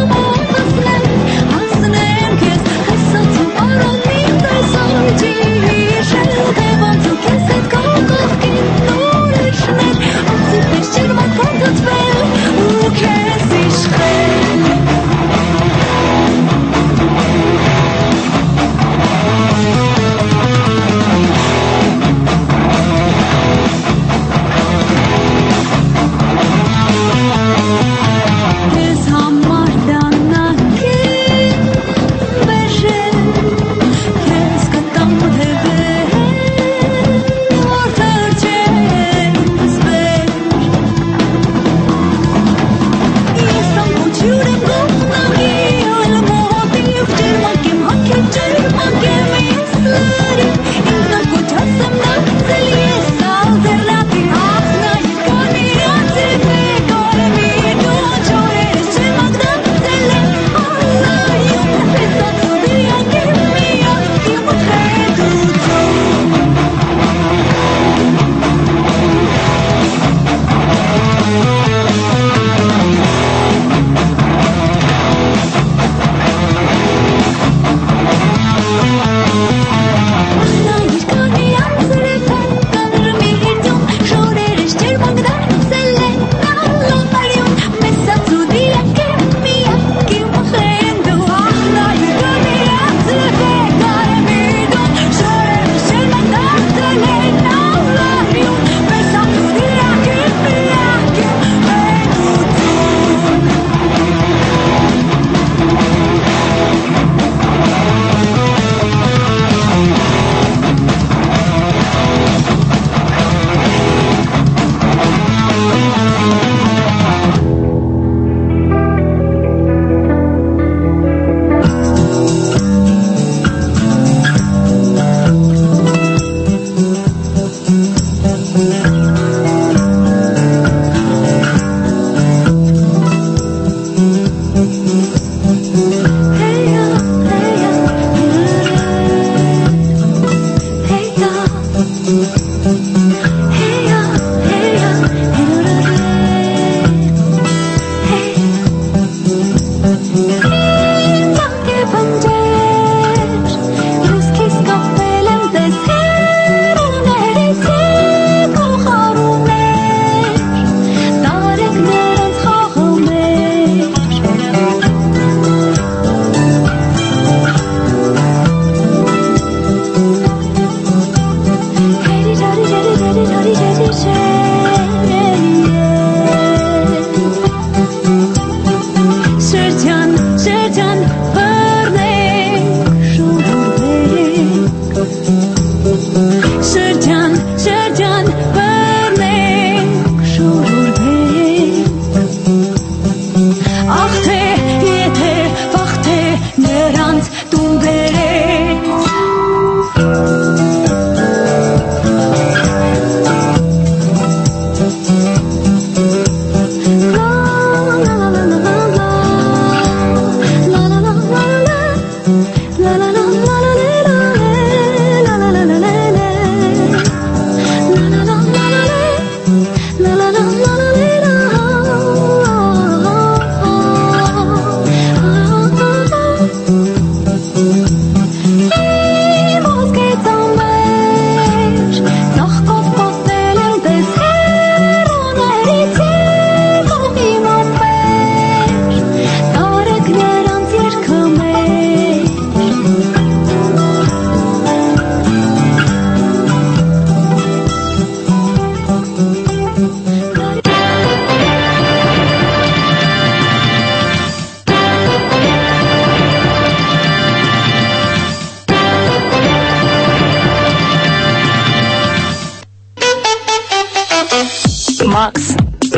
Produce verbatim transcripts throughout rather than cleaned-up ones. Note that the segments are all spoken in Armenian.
Max.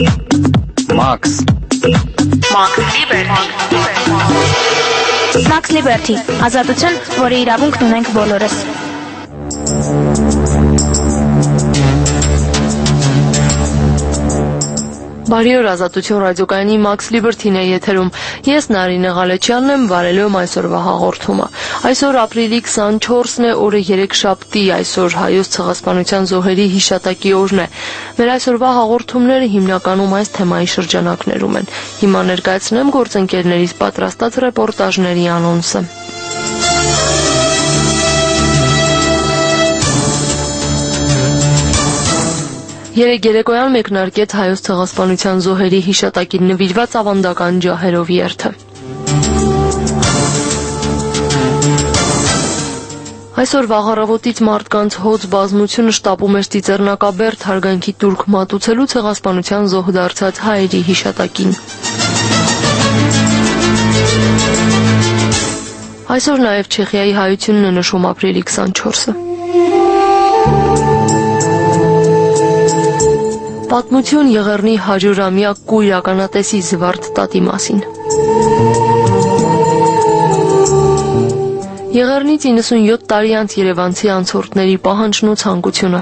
Max. Max Liberty. Max Liberty. Ազատություն, որի իրավունքն ունենք բոլորս։ Բարի օր, Ազատություն ռադիոկայանի Max Liberty-ն է եթերում։ Ես Նարինե Ղալեչյանն եմ, վարելու եմ այսօրվա հաղորդումը։ Այսօր ապրիլի քսանչորսն է, օրը երեքշաբթի, այսօր Հայոց ցեղասպանության զոհերի հիշատակի օրն է։ Մեր այսօրվա հաղորդումները հիմնականում այս թեմայի շրջանակներում են։ Հիմա ներկայացնեմ գործընկերներից պատրաստած ռեպորտաժների անոնսը։ Երեկ երեկոյան մեկնարկեց Հայոց ցեղասպանության զոհերի հիշատակին նվիրված ավանդական ջահերով երթը։ Այսօր վաղ-առավոտից մարդկանց հոծ բազմությունը շտապում էր Ծիծեռնակաբերդ հարգանքի տուրք մատուցելու ցեղասպանության զոհ դարձած հայերի հիշատակին։ Այսօր նաև Չեխիայի հայությունն է նշում ապրիլի քսանչորսը։ Պատմություն Եղեռնի հարյուրամյակ կույր ականատեսի Զվարթ տատի մասին։ Եղեռնից իննսունյոթ տարի անց երևանցի անցորդների պահանջն ու ցանկությունը։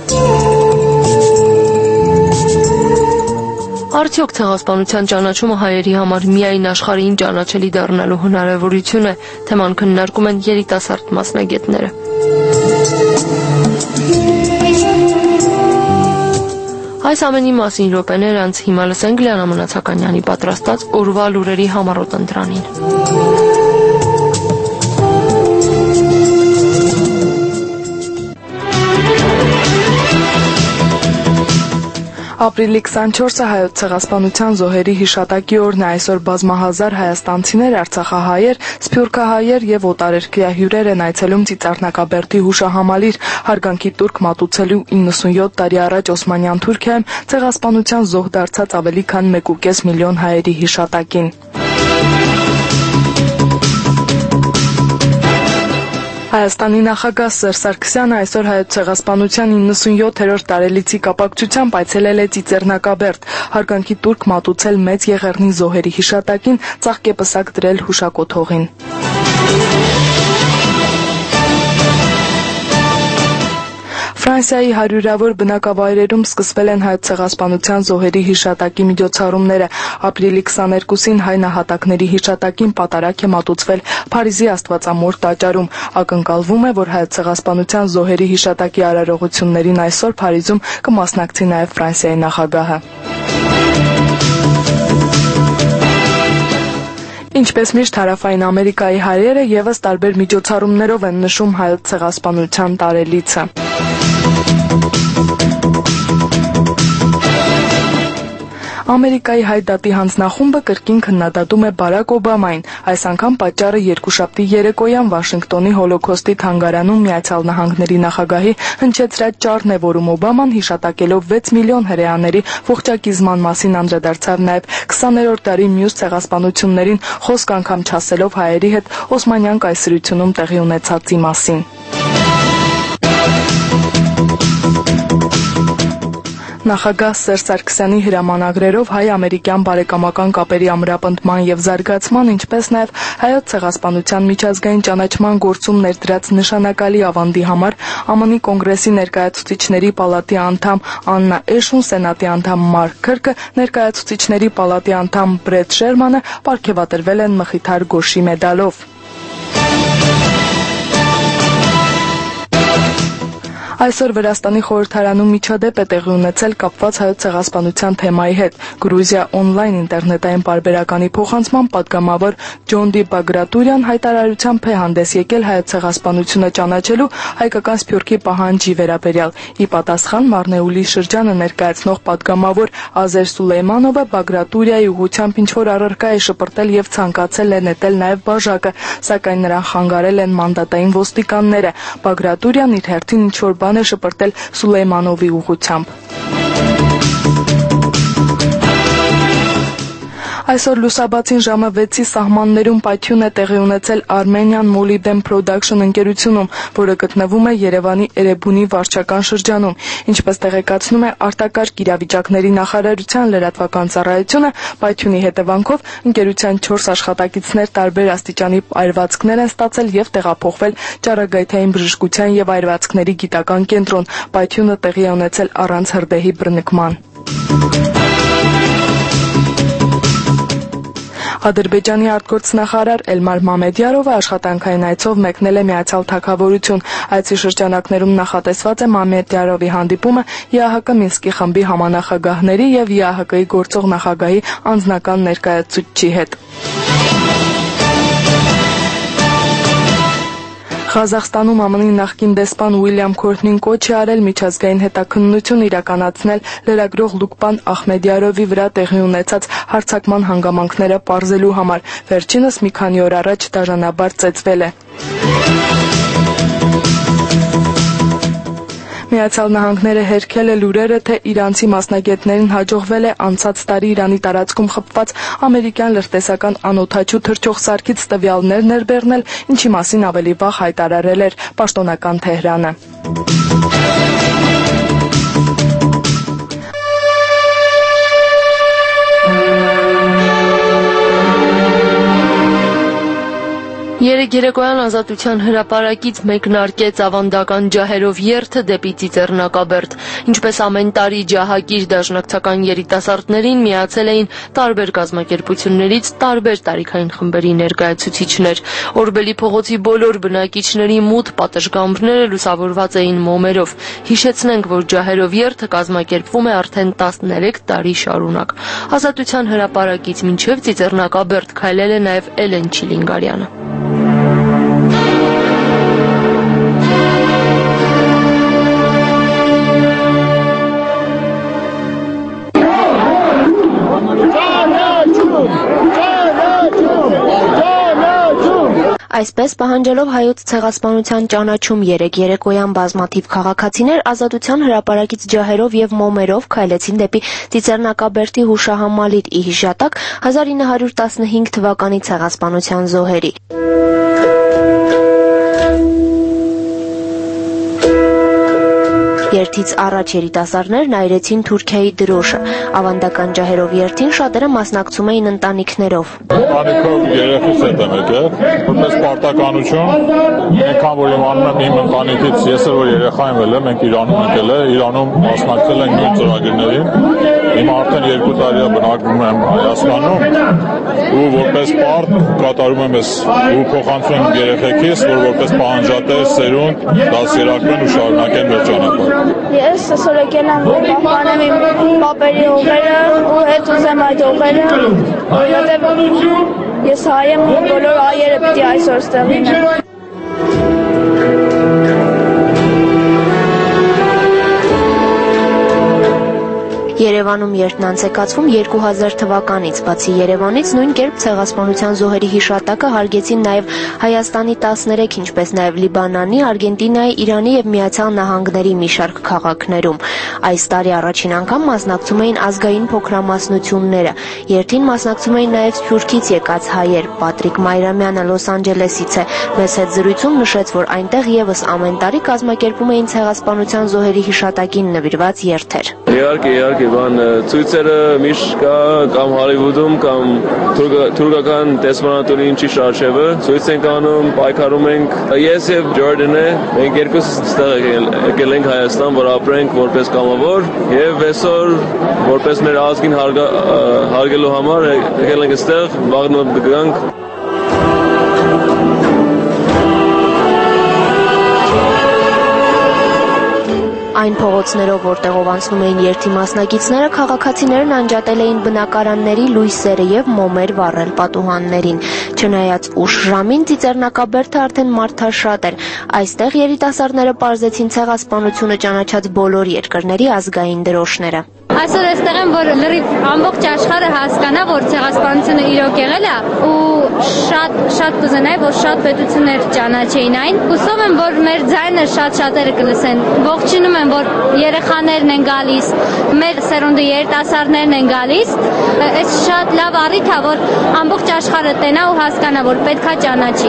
Արդյոք ցեղասպանության ճանաչումը հայերի համար միայն աշխարհին ճանաչելի դառնալու հնարավորություն է, թեման քննարկում են երիտասարդ մասնագետները։ Այս ամենի մասին րոպեներ անց հիմա լսենք Լիանա Մնացականյանի պատրաստած օրվա լուրերի համառոտ ընտրանին։ Ապրիլի քսանչորսը Հայոց ցեղասպանության զոհերի հիշատակի օրն է։ Այսօր բազմահազար հայաստանցիներ, արցախահայեր, սփյուռքահայեր եւ օտարերկրյա հյուրեր են այցելում Ծիծեռնակաբերդի հուշահամալիր հարգանքի տուրք մատուցելու իննսունյոթ տարի առաջ Օսմանյան Թուրքիայում ցեղասպանության զոհ դարձած ավելի քան մեկ ու կես միլիոն հայերի հիշատակին։ Հայաստանի նախագահ Սերժ Սարգսյանը այսօր Հայոց ցեղասպանության իննսունյոթերորդ տարելիցի կապակցությամբ այցելել է Ծիծեռնակաբերդ, հարգանքի տուրք մատուցել Մեծ Եղեռնի զոհերի հիշատակին, ծաղկեպսակ դրել հուշակոթողին։ Ֆրանսիայի հարյուրավոր բնակավայրերում սկսվել են Հայոց ցեղասպանության զոհերի հիշատակի միջոցառումները։ Ապրիլի քսաներկուսին հայ նահատակների հիշատակին պատարագ է մատուցվել Փարիզի Աստվածամոր տաճարում։ Ակնկալվում է, որ Հայոց ցեղասպանության զոհերի հիշատակի արարողություններին այսօր Փարիզում կմասնակցի նաև Ֆրանսիայի նախագահը։ Ինչպես միշտ Հարավային Ամերիկայի հայերը եւս տարբեր միջոցառումներով են նշում Հայոց ցեղասպանության տարելիցը։ Ամերիկայի հայ դատի հանձնախումբը կրկին քննադատում է Բարակ Օբամային։ Այս անգամ պատճառը երկուշաբթի երեկոյան Վաշինգտոնի Հոլոքոստի թանգարանում Միացյալ Նահանգների նախագահի հնչեցրած ճառն է, որում Օբաման հիշատակելով վեց միլիոն հրեաների ողջակիզման մասին անդրադարձավ նաև քսաներորդ դարի մյուս ցեղասպանություններին, խոսք անգամ չասելով հայերի հետ Օսմանյան կայսրությունում տեղի ունեցածի մասին։ Նախագահ Սերժ Սարգսյանի հրամանագրերով հայ-ամերիկյան բարեկամական կապերի ամրապնդման եւ զարգացման, ինչպես նաեւ Հայոց ցեղասպանության միջազգային ճանաչման գործում ներդրած նշանակալի ավանդի համար ԱՄՆ-ի Կոնգրեսի ներկայացուցիչների պալատի անդամ Աննա Էշուն, Սենատի անդամ Մարկ Քըրկը, ներկայացուցիչների պալատի անդամ Բրեթ Շերմանը պարգևատրվել են Մխիթար Գոշի մեդալով։ Այսօր Վրաստանի խորհրդարանում միջադեպ է տեղի ունեցել կապված Հայոց ցեղասպանության թեմայի հետ։ Գրուզիա օնլայն ինտերնետային պարբերականի փոխանցման պատգամավոր Ջոն Դի Բագրատուրյան հայտարարությամբ է հանդես եկել Հայոց ցեղասպանությունը ճանաչելու հայկական սփյուռքի պահանջի վերաբերյալ։ Ի պատասխան Մարնեուլի շրջանը ներկայացնող պատգամավոր Ազեր Սուլեյմանովը Բագրատուրիայի ուղղությամբ ինչ-որ առարկա է շպրտել եւ ցանկացել է նետել նաեւ բաժակը, սակայն նրան խանգարել են մանդատային ոստիկանները։ Բագրատուրյան իր հերթին ինչ-որ բան է շպրտել Սուլեյմանովի ուղղությամբ։ Այսօր լուսաբացին ժամը վեցի սահմաններում պայթյուն է տեղի ունեցել Armenian Molybden Production ընկերությունում, որը գտնվում է Երևանի Էրեբունի վարչական շրջանում։ Ինչպես տեղեկացնում է արտակարգ իրավիճակների նախարարության լրատվական ծառայությունը, պայթյունի հետևանքով ընկերության չորս աշխատակիցներ տարբեր աստիճանի այրվածքներ են ստացել եւ տեղափոխվել ճառագայթային բժշկության եւ այրվածքների գիտական կենտրոն։ Պայթյունը տեղի է ունեցել առանց հրդեհի բռնկման։ Ադրբեջանի արտգործնախարար Էլմար Մամեդյարովը աշխատանքային այցով մեկնել է Միացյալ Թագավորություն։ Այցի շրջանակներում նախատեսված է Մամեդյարովի հանդիպումը ԵԱՀԿ Մինսկի խմբի համանախագահների եւ ԵԱՀԿ-ի գործող նախագահի անձնական ներկայացուցչի հետ։ Ղազախստանում ԱՄՆ-ի նախկին դեսպան Ուիլյամ Քորթնին կոչ է արել միջազգային հետաքննություն իրականացնել լրագրող Լուկպան Ախմեդյարովի վրա տեղի ունեցած հարձակման հանգամանքները պարզելու համար։ Վերջինս մի քանի օր առաջ դաժանաբար ծեծվել է։ Միացյալ Նահանգները հերքել է լուրերը, թե իրանցի մասնագետներին հաջողվել է անցած տարի Իրանի տարածքում խփված ամերիկյան լրտեսական անօդաչու թռչող սարքից տվյալներ ներբեռնել, ինչի մասին ավելի վաղ հայտարարել էր պաշտոնական Թեհրանը։ Երեկ երեկոյան Ազատության հրապարակից մեկնարկեց ավանդական ջահերով երթը դեպի Ծիծեռնակաբերդ։ Ինչպես ամեն տարի ջահակիր դաշնակցական երիտասարդներին միացել էին տարբեր կազմակերպություններից տարբեր տարիքային խմբերի ներկայացուցիչներ։ Օրբելի փողոցի բոլոր բնակիչների մութ պատշգամբները լուսավորված էին մոմերով։ Հիշեցնենք, որ ջահերով երթը կազմակերպվում է արդեն տասներեք տարի շարունակ։ Ազատության հրապարակից մինչև Ծիծեռնակաբերդ քայլել է նաև Էլեն Չիլինգարյանը։ Այսպես պահանջելով հայոց ցեղասպանության ճանաչում երեք երեկոյան բազմաթիվ քաղաքացիներ Ազատության հրապարակից ջահերով եւ մոմերով քայլեցին դեպի Ծիծեռնակաբերդի հուշահամալիր ի հիշատակ հազար ինը հարյուր տասնհինգ թվականի ցեղասպանության զոհերի։ Երթից առաջ երիտասարդներն այրեցին Թուրքիայի դրոշը։ Ավանդական ջահերով երթին շատերը մասնակցում էին ընտանիքներով։ Ընտանիքով երեխիս հետ եմ եկել, որպես պարտականություն, այնքան որ իմանում եմ իմ ընտանիքից, ես էլ որ երեխա եմ ելել, մենք Իրանում եկել է, Իրանում մասնակցել ենք նույն ծրագրերին։ Հիմա արդեն երկու տարի է բնակվում եմ Հայաստանում ու որպես պարտ կատարում եմ ես ու փոխանցում եմ երեխեքիս, որ որպես պահանջատեր սերունդ դասերակրեն ու շարունակեն մեր ճանապարհը։ Ես այսօր եկել եմ պահպանեմ իմ պապերի օղերը ու հետ ուզեմ այդ օղերը, որովհետև ես հայ եմ ու բոլոր հայերը պիտի այսօր ստեղ լինեն։ Երևանում երթն անցեկացվում երկու հազար թվականից, բացի Երևանից նույն կերպ ցեղասպանության զոհերի հիշատակը հարգեցին նաև Հայաստանի տասներեք, ինչպես նաև Լիբանանի, Արգենտինայի, Իրանի եւ Միացյալ Նահանգների մի շարք քաղաքներում։ Այս տարի առաջին անգամ մասնակցում էին ազգային փոքրամասնությունները։ Երթին մասնակցում էին նաև Սփյուռքից եկած հայեր։ Պատրիկ Մայրամյանը Լոս Անջելեսից է։ Մեծ հետ զրույցում նշեց, որ այնտեղ եւս ամեն տարի կազմակերպում էին ցեղասպանության զոհերի հիշատակին նվիրված երթեր։ Իհարկե, իհարկե, բան ցույցերը միշտ կա կամ Հոլիվուդում կամ թուրքական դեսպանատորի ինչի շարժևը ցույց ենք անում, պայքարում ենք։ Ես եւ Ջորդանը մենք երկուսս ստեղ եկել ենք Հայաստան, որ ապրենք որպես կամավոր եւ այսօր որպես մեր ազգին հարգելու համար եկել ենք ստեղ, վաղն գանք։ Այն փողոցներով, որտեղով անցնում էին երթի մասնակիցները, քաղաքացիներն անջատել էին բնակարանների լույսերը եւ մոմեր վառել պատուհաններին։ Չնայած ուշ ժամին Ծիծեռնակաբերդը արդեն մարդաշատ էր։ Այստեղ երիտասարդները պարզեցին ցեղասպանությունը ճանաչած բոլոր երկրների ազգային դրոշները։ Այսօր այստեղ եմ, որ լրիվ ամբողջ աշխարհը հասկանա, որ ցեղասպանությունը իրոք եղել է ու շատ շատ կուզենայի, որ շատ պետություններ ճանաչեին այն։ Հուսով եմ, որ մեր ձայնը շատ շատերը կլսեն։ Ողջունում եմ, որ երեխաներն են գալիս, մեր սերունդը երիտասարդներն են գալիս։ Այս շատ լավ առիթ է, որ ամբողջ աշխարհը տենա ու հասկանա, որ պետքա ճանաչի։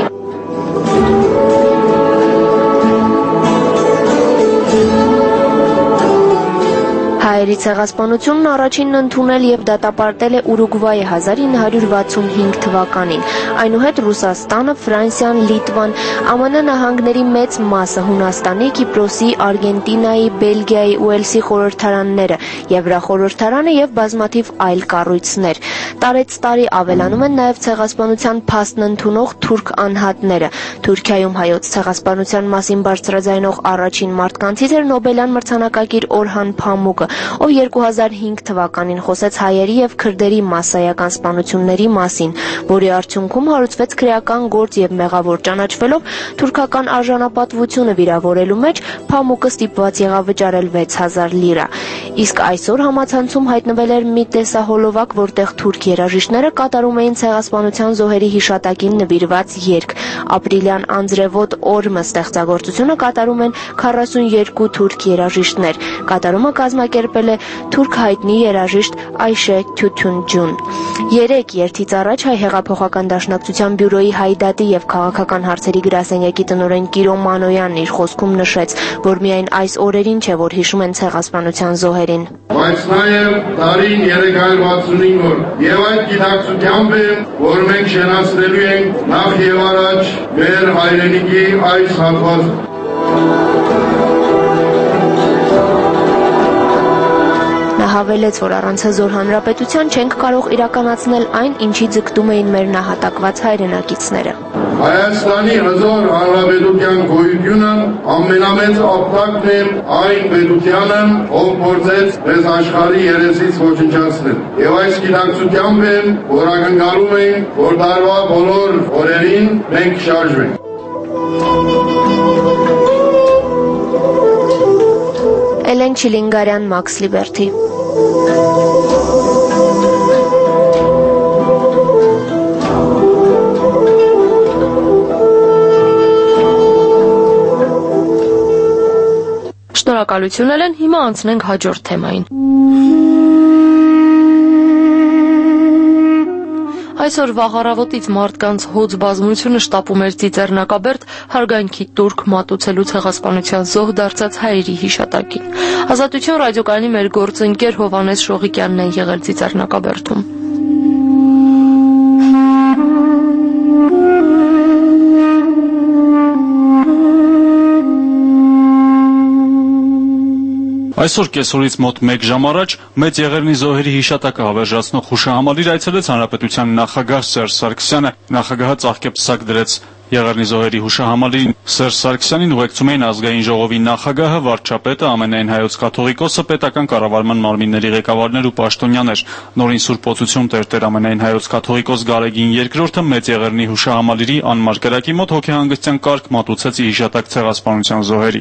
Հայերի ցեղասպանությունն առաջինն ընդունել եւ դատապարտել է Ուրուգվայը հազար ինը հարյուր վաթսունհինգ թվականին։ Այնուհետ Ռուսաստանը, Ֆրանսիան, Լիտվան, Ամն նահանգների մեծ մասը, Հունաստանի, Կիպրոսի, Արգենտինայի, Բելգիայի, Ուելսի խորհրդարանները, Եվրախորհրդարանը եւ բազմաթիվ այլ կառույցներ։ Տարեց տարի ավելանում են նաեւ ցեղասպանության փաստն ընդունող թուրք անհատները։ Թուրքիայում հայոց ցեղասպանության մասին բարձրաձայնող առաջին մարդկանցից էր Նոբելյան մրցանակակիր Օրհան Փամուկը, ով երկու հազար հինգ թվականին խոսեց հայերի եւ քրդերի մասսայական սպանությունների մասին, որի արդյունքում հարուցվեց քրեական գործ եւ մեղավոր ճանաչվելով թուրքական արժանապատվությունը վիրավորելու մեջ Փամուկը ստիպված եղավ վճարել վեց հազար լիրա։ Իսկ այսօր համացանցում հայտնվել էր մի տեսահոլովակ, որտեղ թուրք երաժիշտները կատարում էին ցեղասպանության զոհերի հիշատակին նվիրված երգ։ Ապրիլյան անձրևոտ օրմը ստեղծագործությունը կատարում են քառասունյոթ թուրք երաժիշտներ։ Կատարումը կազմակերպել է թուրք հայտնի երաժիշտ Այշե Թյութունջուն։ Երեք երթից առաջ Հայ հեղափոխական դաշնակցության բյուրոյի հայդատի եւ քաղաքական հարցերի գրասենյակի տնօրեն Կիրո Մանոյանն իր խոսքում նշեց, որ միայն այս օրերին չէ, որ հիշում են ցեղասպանության զոհերին։ Բայց նաեւ տարին երեք հարյուր վաթսունհինգ օր եւ այդ գիտակցությամբ է, որ մենք շենացնելու ենք նախ եւ առաջ մեր հայրենիքի այս հատվածը։ Նա հավելեց, որ առանց հզոր հանրապետության չենք կարող իրականացնել այն, ինչի ձգտում էին մեր նահատակված հայրենակիցները։ Հայաստանի հզոր հանրապետության գոյությունը ամենամեծ ապտակն է այն պետությանը, ով փորձեց մեզ աշխարհի երեսից ոչնչացնել։ Եվ այս գիտակցությամբ է, որ ակնկալում ենք, որ տարվա բոլոր օրերին մենք շարժվենք։ Էլեն Չիլինգարյան, Մաքս Լիբերթի։ Շնորհակալություն Էլեն, հիմա անցնենք հաջորդ թեմային։ Այսօր վաղ առավոտից մարդկանց հոծ բազմությունը շտապում էր Ծիծեռնակաբերդ հարգանքի տուրք մատուցելու ցեղասպանության զոհ դարձած հայերի հիշատակին։ Ազատություն ռադիոկայանի մեր գործընկեր Հովհաննես Շողիկյանն է եղել Ծիծեռնակաբերդում։ Այսօր կեսօրից մոտ մեկ ժամ առաջ Մեծ Եղեռնի զոհերի հիշատակը հավերժացնող հուշահամալիր այցելեց Հանրապետության նախագահ Սերժ Սարգսյանը։ Նախագահը ծաղկեպսակ դրեց Եղեռնի զոհերի հուշահամալիրին։ Սերժ Սարգսյանին ուղեկցում էին ազգային ժողովի նախագահը, վարչապետը, ամենայն հայոց կաթողիկոսը, պետական կառավարման մարմինների ղեկավարներ ու պաշտոնյաներ։ Նորին Սուրբ Օծություն Տեր ամենայն հայոց կաթողիկոս Գարեգին երկրորդը Մեծ Եղեռնի հուշահամալիրի անմար կրակի մոտ հոգեհանգստյան կարգ մատուցեց ի հիշատակ ցեղասպանության զոհերի։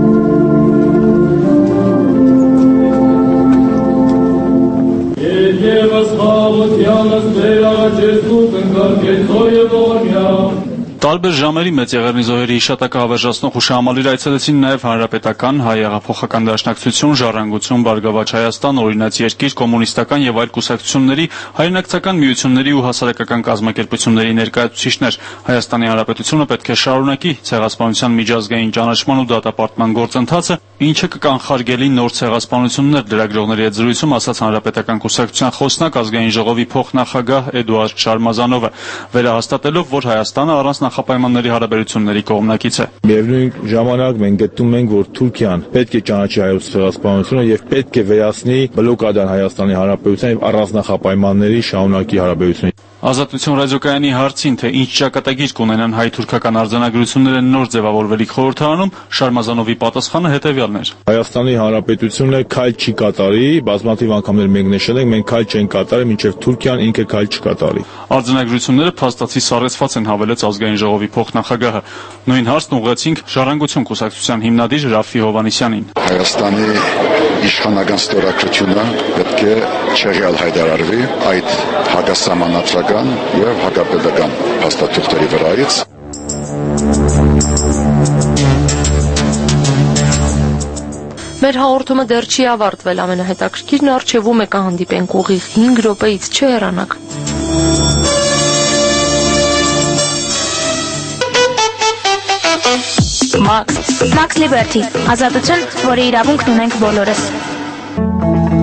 Եվս խաղությանս մեր աղաջես ու կնկարկեց և ողորմյա։ Տարբեր ժամերի Մեծ Եղեռնի զոհերի հիշատակը հավերժացնող հուշահամալիր այցելեցին նաև Հանրապետական, Հայ հեղափոխական դաշնակցություն, Ժառանգություն, Բարգավաճ Հայաստան, Օրինաց երկիր, կոմունիստական եւ այլ կուսակցությունների, հայրենակցական միությունների ու հասարակական կազմակերպությունների ներկայացուցիչներ։ Հայաստանի Հանրապետությունը պետք է շարունակի ցեղասպանության միջազգային ճանաչման ու դատապարտման գործընթացը, ինչը կկանխարգելի նոր ցեղասպանություններ լրագրողների հետ զրույցում ասաց Հանրապետական կուսակցության խոսնակ ազգային ժողովի փոխնախագահ Էդուարդ Շարմազանովը, վերահաստատելով, որ Հայաստանը առանց նախապայմանների հարաբերությունների կողմնակից է։ Միևնույն ժամանակ մենք գտնում ենք, որ Թուրքիան պետք է ճանաչի հայոց ցեղասպանությունը եւ պետք է վերացնի բլոկադան Հայաստանի Հանրապետության եւ առանց նախապայմանների շարունակի հարաբերությունները։ Ազատություն ռադիոկայանի հարցին, թե ինչ ճակատագիր կունենան հայ-թուրքական արձանագրությունները նոր ձևավորվելիք խորհրդարանում, Շարմազանովի պատասխանը հետևյալն էր։ Հայաստանի Հանրապետությունը քայլ չի կատարի, բազմաթիվ անգամներ մենք նշել ենք, մենք քայլ չենք կատարի, մինչև Թուրքիան ինքը քայլ չկատարի։ Արձանագրությունները փաստացի սառեցված են, հավելեց ազգային ժողովի փոխնախագահը։ Նույն հարցն ուղղեցինք Ժառանգություն կուսակցության հիմնադիր Ռաֆի Հովհաննիսյանին։ Հայաստանի իշխանական ստորագրությունը պետք է չեղյալ հայտարարվի այդ հակասահմանադրական եւ հակապետական փաստաթղթերի վրայից։ Մեր հաղորդումը դեռ չի ավարտվել, ամենահետաքրքիրն առջևում է, կհանդիպենք ուղիղ հինգ րոպեից, չհեռանաք։ Մաքս Մաքս Լիբերթի, ազատություն, որի իրավունքն ունենք բոլորս։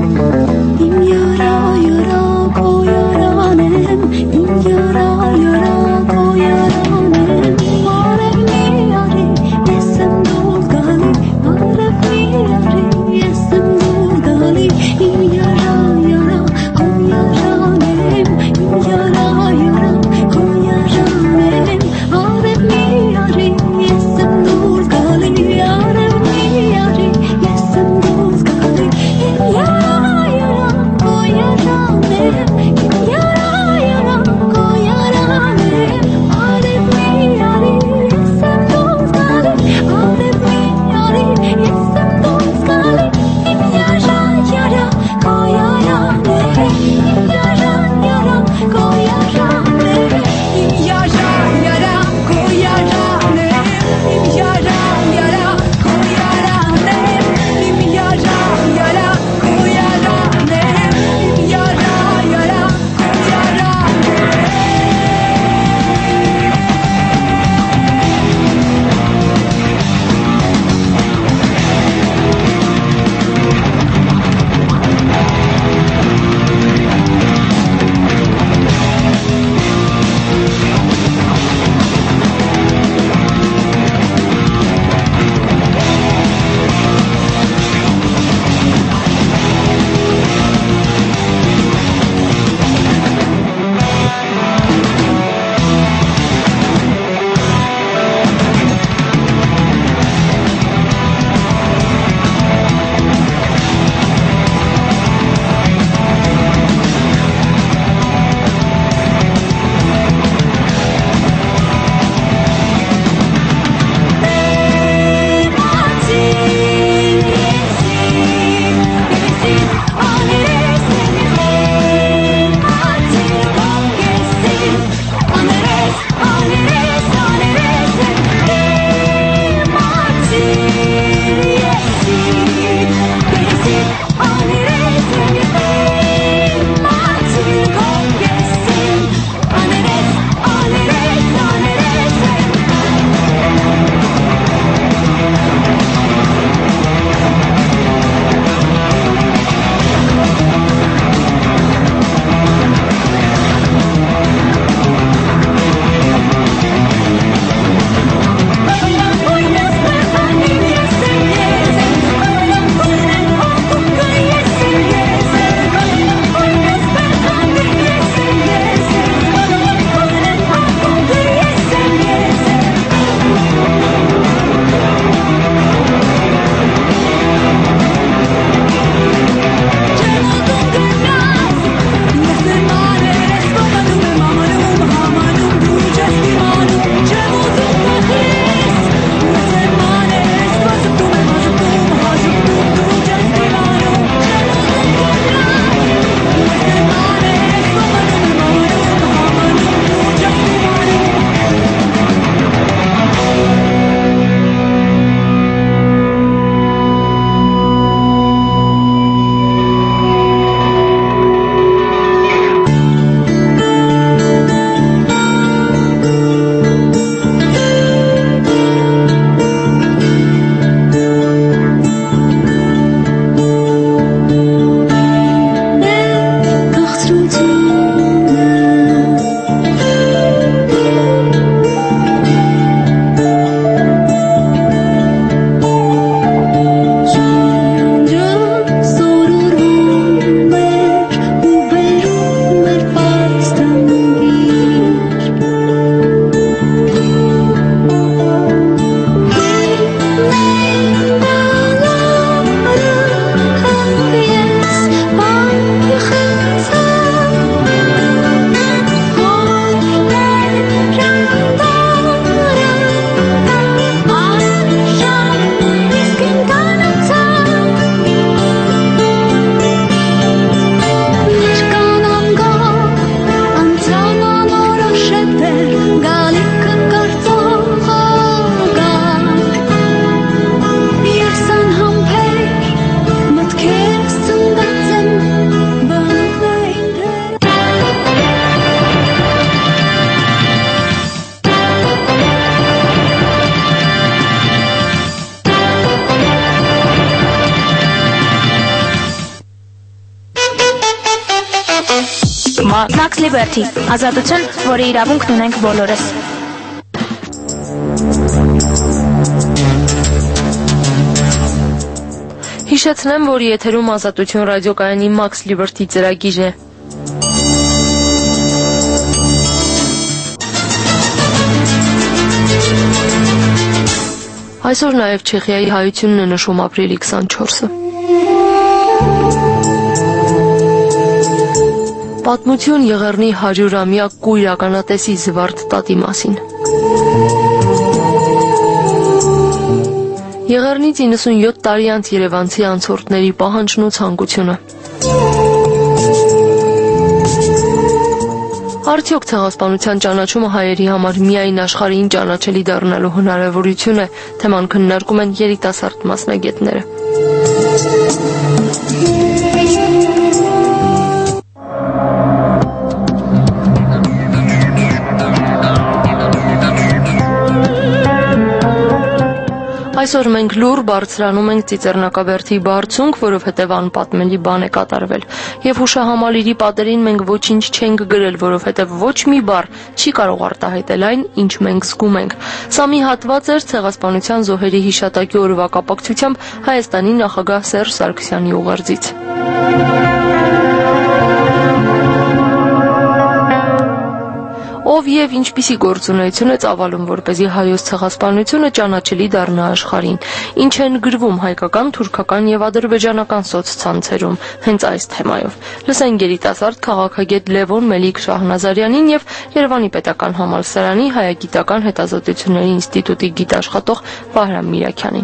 Yara, yara, Max Liberty, ազատություն, որի իրավունքն ունենք բոլորս։ Հիշեցնեմ, որ եթերում Ազատություն ռադիոկայանի Max Liberty ծրագիրն է։ Այսօր նաև Չեխիայի հայությունն է նշում ապրիլի քսանչորսը։ Պատմություն Եղեռնի հարյուրամյա կույր ականատեսի Զվարթ տատի մասին։ Եղեռնից իննսունյոթ տարի անց երևանցի անցորդների պահանջն ու ցանկությունը։ Արդյոք ցեղասպանության ճանաչումը հայերի համար միայն աշխարհին ճանաչելի դառնալու հնարավորություն է, թեման քննարկում են երիտասարդ մասնագետները։ Այսօր մենք լուր բարձրանում ենք Ծիծեռնակաբերդի բարձունք, որովհետև անպատմելի բան է կատարվել։ Եվ հուշահամալիրի պատերին մենք ոչինչ չենք գրել, որովհետև ոչ մի բառ չի կարող արտահայտել այն, ինչ մենք զգում ենք։ Սա մի հատված էր ցեղասպանության զոհերի հիշատակի օրվա կապակցությամբ Հայաստանի նախագահ Սերժ Սարգսյանի ուղերձից։ Ով եւ ինչպիսի գործունեություն է ծավալում, որպեսզի հայոց ցեղասպանությունը ճանաչելի դառնա աշխարհին։ Ինչ են գրվում հայկական, թուրքական եւ ադրբեջանական սոցցանցերում հենց այս թեմայով։ Լսենք երիտասարդ քաղաքագետ Լևոն Մելիք Շահնազարյանին եւ Երևանի պետական համալսարանի հայագիտական հետազոտությունների ինստիտուտի գիտաշխատող Վահրամ Միրաքյանին։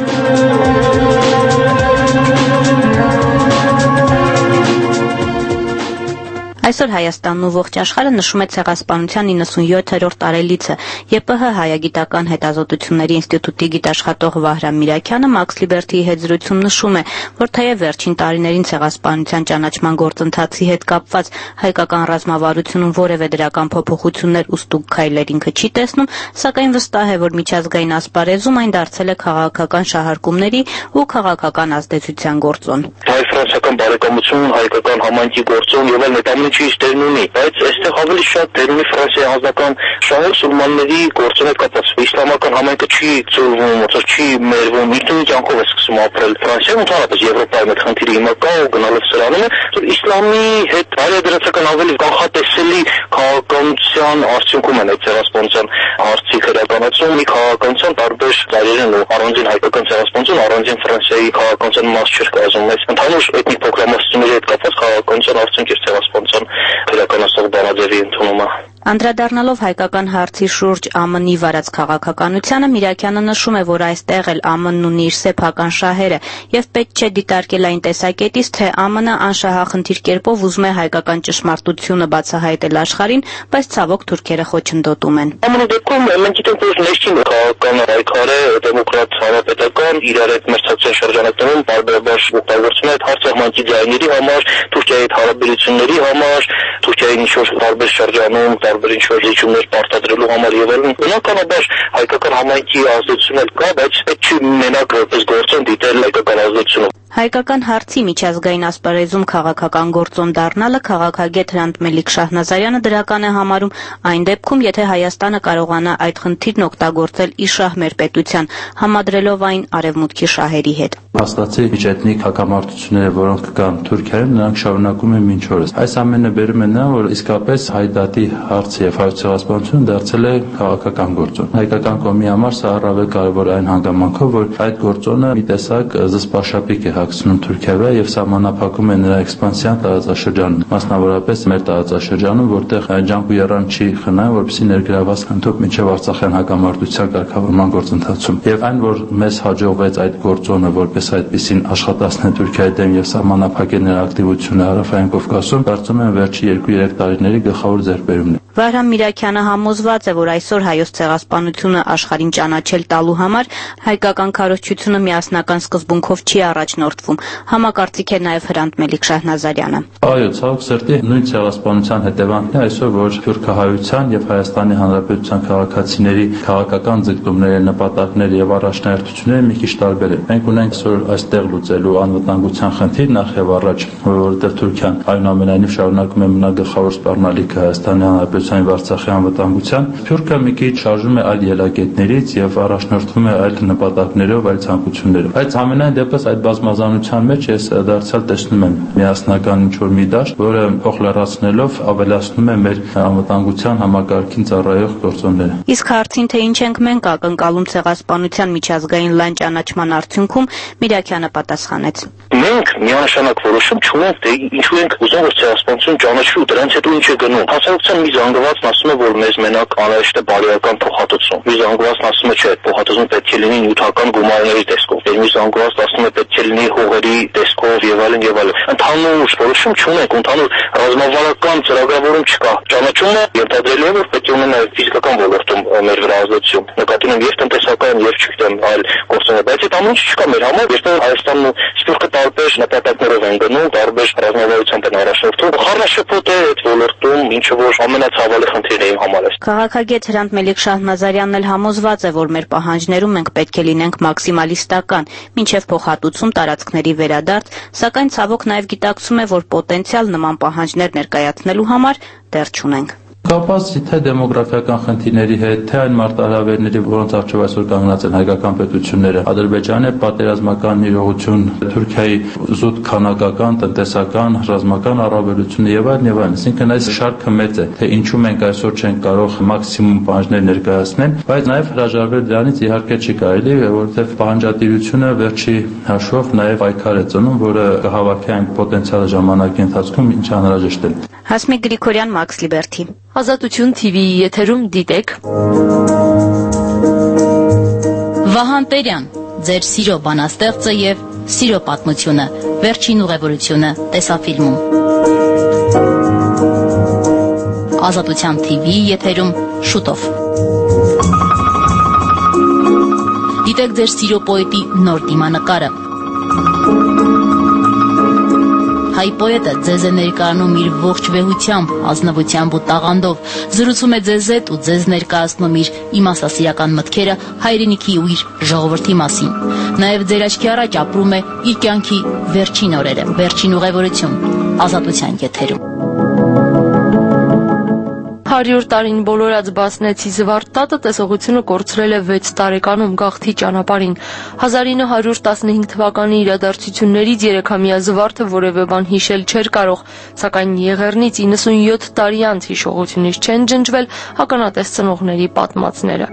Այսօր Հայաստանն ու ողջ աշխարհը նշում է ցեղասպանության իննսունյոթերորդ տարելիցը։ ԵՊՀ հայագիտական հետազոտությունների ինստիտուտի գիտաշխատող Վահրամ Միրաքյանը Max Liberty-ի հետ զրույցում նշում է, որ թեև վերջին տարիներին ցեղասպանության ճանաչման գործընթացի հետ կապված հայկական ռազմավարությունում որևէ դրական փոփոխություններ ու ստուգ քայլեր ինքը չի տեսնում, սակայն վստահ է, որ միջազգային ասպարեզում այն դարձել է քաղաքական շահարկումների ու քաղաքական ազդեցության գործոն։ Հայ-ֆրանսիական բարեկամությունն հայկական համայնքի գործոն եւ այլ չի դեր ունի, բայց այստեղ ավելի շատ դեր ունի Ֆրանսիայի անձնական շահը մուսուլմանների գործոն հետ կապված։ Իսլամական համայնքը չի ծորվում, ոնց չի մերվում, ինքնին կյանքով է սկսում ապրել։ Ֆրանսիայում ընդհանրապես Եվրոպայում այդ խնդիրը հիմա կա ու գնալով սրանում է, որ իսլամի հետ բարեդրացական ավելի կանխատեսելի քաղաքականության արդյունքում են այդ ցեղասպանության հարցի քրեականացում, մի քաղաքականության տարբեր ծայրերն ու առանձին հայկական ցեղասպանություն, առանձին Ֆրանսիայի քաղաքականության մաս չէր կազմում։ Այս ընդհանուր էթնիկ փոքրամասնությունների հետ կապված քաղաքականության արդյունք էր ցեղասպանության քրեականացող բանաձևի ընդունումը։ Անդրադառնալով հայկական հարցի շուրջ ԱՄՆ-ի վարած քաղաքականությանը, Միրաքյանը նշում է, որ այստեղ էլ ԱՄՆ-ն ունի իր սեփական շահերը եւ պետք չէ դիտարկել այն տեսակետից, թե ԱՄՆ-ը անշահախնդիր կերպով ուզում է հայկական ճշմարտությունը բացահայտել աշխարհին, բայց ցավոք թուրքերը խոչընդոտում են։ ԱՄՆ-ի դեպքում մենք գիտենք, որ ներքին քաղաքական պայքարը դեմոկրատ հանրապետական իրար հետ մրցակցության շրջանակներում բարբերաբար օգտագործում է այդ հարցահմանքի ձայների համար, Թուրքիայի հետ հարաբերությունների համար, Թուրքիայի ինչ-որ տարբեր շրջանում տարբեր ինչ-որ լիճումներ պարտադրելու համար եւ այլն։ Բնականաբար հայկական համայնքի ազդեցությունը կա, բայց պետք չի մենակ որպես գործոն դիտել հայկական ազդեցությունը։ Հայկական հարցի միջազգային ասպարեզում քաղաքական գործոն դառնալը քաղաքագետ Հրանտ Մելիք Շահնազարյանը դրական է համարում այն դեպքում, եթե Հայաստանը կարողանա այդ խնդիրն օգտագործել իր շահ մեր պետության, համադրելով այն արևմուտքի շահերի հետ։ Հաստատի միջեթնիկ հակամարտությունները, որոնք կան Թուրքիայում, նրանք շարունակում են մինչ օրս։ Այս ամենը բերում է նա, որ իսկապես հայդատի հարցը եւ հայոց ցեղասպանությունը դարձել է քաղաքական գործոն։ Հայկական կողմի համար սա առավել կարևոր այն հանգամանքով, որ այդ գործոնը մի տեսակ զսպաշապիկ է հագցնում Թուրքիայի վրա եւ սահմանափակում է նրա էքսպանսիան տարածաշրջանում, մասնավորապես մեր տարածաշրջանում, որտեղ ջանք ու եռան չի խնայում, որպեսզի ներգրավված կնթոք մինչեւ Արցախյան հակամարտության կարգավորման գործընթացում։ Եվ այն, որ մեզ հաջողվեց այդ գործոնը որպես այդպեսին աշխատացնել Թուրքիայի դեմ եւ սահմանափակել նրա ակտիվությունը Հարավային Կովկասում, կարծում եմ վերջի երկու երեք տարիների գլխավոր ձեռքբերումն է։ Վահրամ Միրաքյանը համոզված է, որ այսօր հայոց ցեղասպանությունը աշխարհին ճանաչել տալու համար հայկական քարոզչությունը միասնական սկզբունքով չի առաջնորդվում։ Համակարծիք է նաև Հրանտ Մելիք Շահնազարյանը։ Այո, ցավոք սրտի նույն ցեղասպանության հետևանքն է այսօր, որ թուրքահայության եւ Հայաստանի Հանրապետության քաղաքացիների քաղաքական ձգտումները, նպատակները եւ առաջնահերթությունները մի քիչ տարբեր են։ Մենք ունենք այսօր այստեղ լուծելու անվտանգության խնդիր նախ եւ առաջ, որովհետեւ Թուրքիան այնուամենայնիվ շարունակում է մնալ գլխավոր սպառնալիքը Հայաստանի Հանրապետության եւ Արցախի անվտանգության։ Թուրքը մի քիչ շարժում է այլ ելակետներից եւ առաջնորդվում է այլ նպատակներով, այլ ցանկություններով։ Բայց ամենայն դեպս այդ բազմազանության մեջ ես դարձյալ տեսնում եմ միասնական ինչ-որ մի դաշտ, որը փոխլարացնելով ավելացնում է մեր անվտանգության համակարգին ծառայող գործոնները։ Իսկ հարցին, թե ինչ ենք մենք ակնկալում ցեղասպանության միջազգային լայն ճանաչման արդյունքում, Միրաքյանը պատասխանեց. Մենք միանշանակ որոշում չունենք, թե ինչու ենք ուզում, որ ցեղասպանություն ճանաչվի ու դրանից հետո ինչ է գնում։ Հասարակության մի զանգվածն ասում է, որ մեզ մենակ անհրաժեշտ է բարոյական փոխհատուցում։ Մի զանգվածն ասում է, չէ, փոխհատուցումը պետք է լինի նյութական գումարների տեսքով։ Եվ մի զանգվածն ասում է, պետք է լինի հողերի տեսքով եւ այլն եւ այլն։ Ընդհանուր որոշում չունենք, ընդհանուր ռազմավարական ծրագրավորում չկա։ Ճանաչումը ենթադրելու է, որ պետք է ունենա ֆիզիկական ոլորտում մեր վրա ազդեցություն։ Նկատի ունեմ եւ տնտեսական եւ չգիտեմ այլ գործոններ, բայց այդ ամեն ինչ չկա մեր համար, երբ Հայաստանն ու Սփյուռքը տարբեր նպատակներով են գնում, տարբեր ռազմավարությամբ են առաջնորդվում։ Խառնաշփոթ է այդ ոլորտում, ինչը որ ամենացավալի խնդիրն է իմ համար է։ Քաղաքագետ Հրանտ Մելիք Շահնազարյանն էլ համոզված է, որ մեր պահանջներում մենք պետք է լինենք մաքսիմալիստական, մինչև փոխհատուցում տարածքների վերադարձ, սակայն ցավոք նաև գիտակցում է, որ պոտենցիալ նման պահանջներ ներկայացնելու համար դեռ չունենք։ Կապված թե դեմոգրաֆիական խնդիրների հետ, թե այն մարտահրավերների, որոնց առջև այսօր կանգնած են հայկական պետությունները, Ադրբեջանի պատերազմական իրողություն, Թուրքիայի զուտ քանակական, տնտեսական, ռազմական առավելությունը եւ այլն եւ այլն։ Այսինքն այս շարքը մեծ է, թե ինչու մենք այսօր չենք կարող մաքսիմում պահանջներ ներկայացնել, բայց նաեւ հրաժարվել դրանից իհարկե չի կարելի, որովհետեւ պահանջատիրությունը վերջի հաշվով նաեւ պայքար է ծնում, որը կհավաքի այն պոտենցիալ ժամանակի ընթացքում, ինչ անհրաժեշտ է։ Հասմիկ Գրիգորյան, Max Liberty։ Ազատություն թի վիի եթերում դիտեք Վահան Տերյան, ձեր սիրո բանաստեղծը եւ սիրո պատմությունը, վերջին ուղևորությունը տեսաֆիլմում։ Ազատության թի վիի եթերում շուտով։ Դիտեք ձեր սիրո պոետի նոր դիմանկարը։ Հայ պոետը ձեզ է ներկայանում իր ողջ վեհությամբ, ազնվությամբ ու տաղանդով, զրուցում է ձեզ հետ ու ձեզ ներկայացնում իր իմաստասիրական մտքերը հայրենիքի ու իր ժողովրդի մասին։ Նաև ձեր աչքի առաջ ապրում է իր կյանքի վերջին օրերը, վերջին ուղևորություն, ազատության եթերում։ հարյուր տարին բոլորած բասնեցի Զվարթ տատը տեսողությունը կորցրել է վեց տարեկանում գաղթի ճանապարհին։ հազար ինը հարյուր տասնհինգ թվականի իրադարձություններից երեքամյա Զվարթը որևէ բան հիշել չէր կարող, սակայն Եղեռնից իննսունյոթ տարի անց հիշողությունից չեն ջնջվել ականատես ծնողների պատմածները։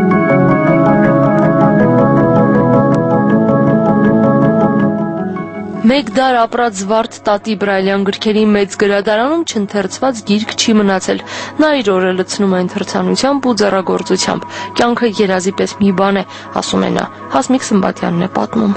Մեկ դար ապրած Զվարթ տատի Բրայլյան գրքերի մեծ գրադարանում չընթերցված գիրք չի մնացել։ Նա իր օրը լցնում է ընթերցանությամբ ու ձեռագործությամբ։ Կյանքը երազի պես մի բան է, ասում է նա։ Հասմիկ Սմբատյանն է պատմում։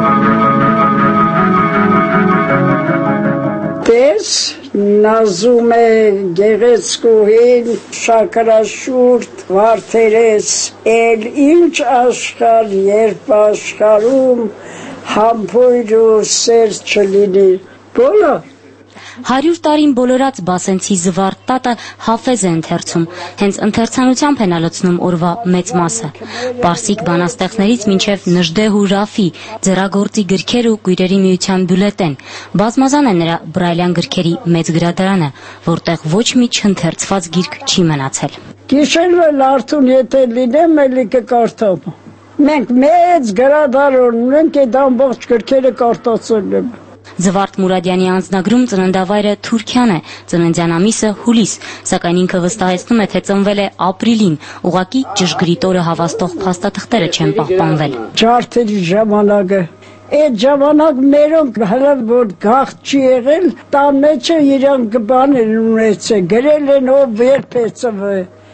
Տես նազում է գեղեցկուհին, շաքրաշուրդ, վարդերես, էլ ինչ աշխար, երբ աշխարում համբույր ու սեր չլինի, բոլոր։ Հարյուր տարին բոլորած բասենցի Զվարթ տատը Հաֆեզ է ընթերցում, հենց ընթերցանությամբ են ալոցնում օրվա մեծ մասը։ Պարսիկ բանաստեղծներից մինչև Նժդեհ ու Ռաֆի, ձեռագործի գրքեր ու Կույրերի միության բյուլետեն։ Բազմազան է նրա Բրայլյան գրքերի մեծ գրադարանը, որտեղ ոչ մի չընթերցված գիրք չի մնացել։ Գիշերվել արդուն եթե լինեմ, էլի կկարդամ։ Մենք մեծ գրադար ունենք, այդ ամբողջ գրքերը կարդացել եմ։ Զվարթ Մուրադյանի անձնագրում ծննդավայրը Թուրքիան է, ծննդյան ամիսը հուլիս, սակայն ինքը վստահեցնում է, թե ծնվել է ապրիլին, ուղղակի ճշգրիտ օրը հավաստող փաստաթղթերը չեն պահպանվել։ Ջարդերի ժամանակը, այդ ժամանակ մերոնք հələ որ գաղթ չի եղել, տան մեջը իրանք բաներ ունեցել, գրել են ով երբ է ծնվել։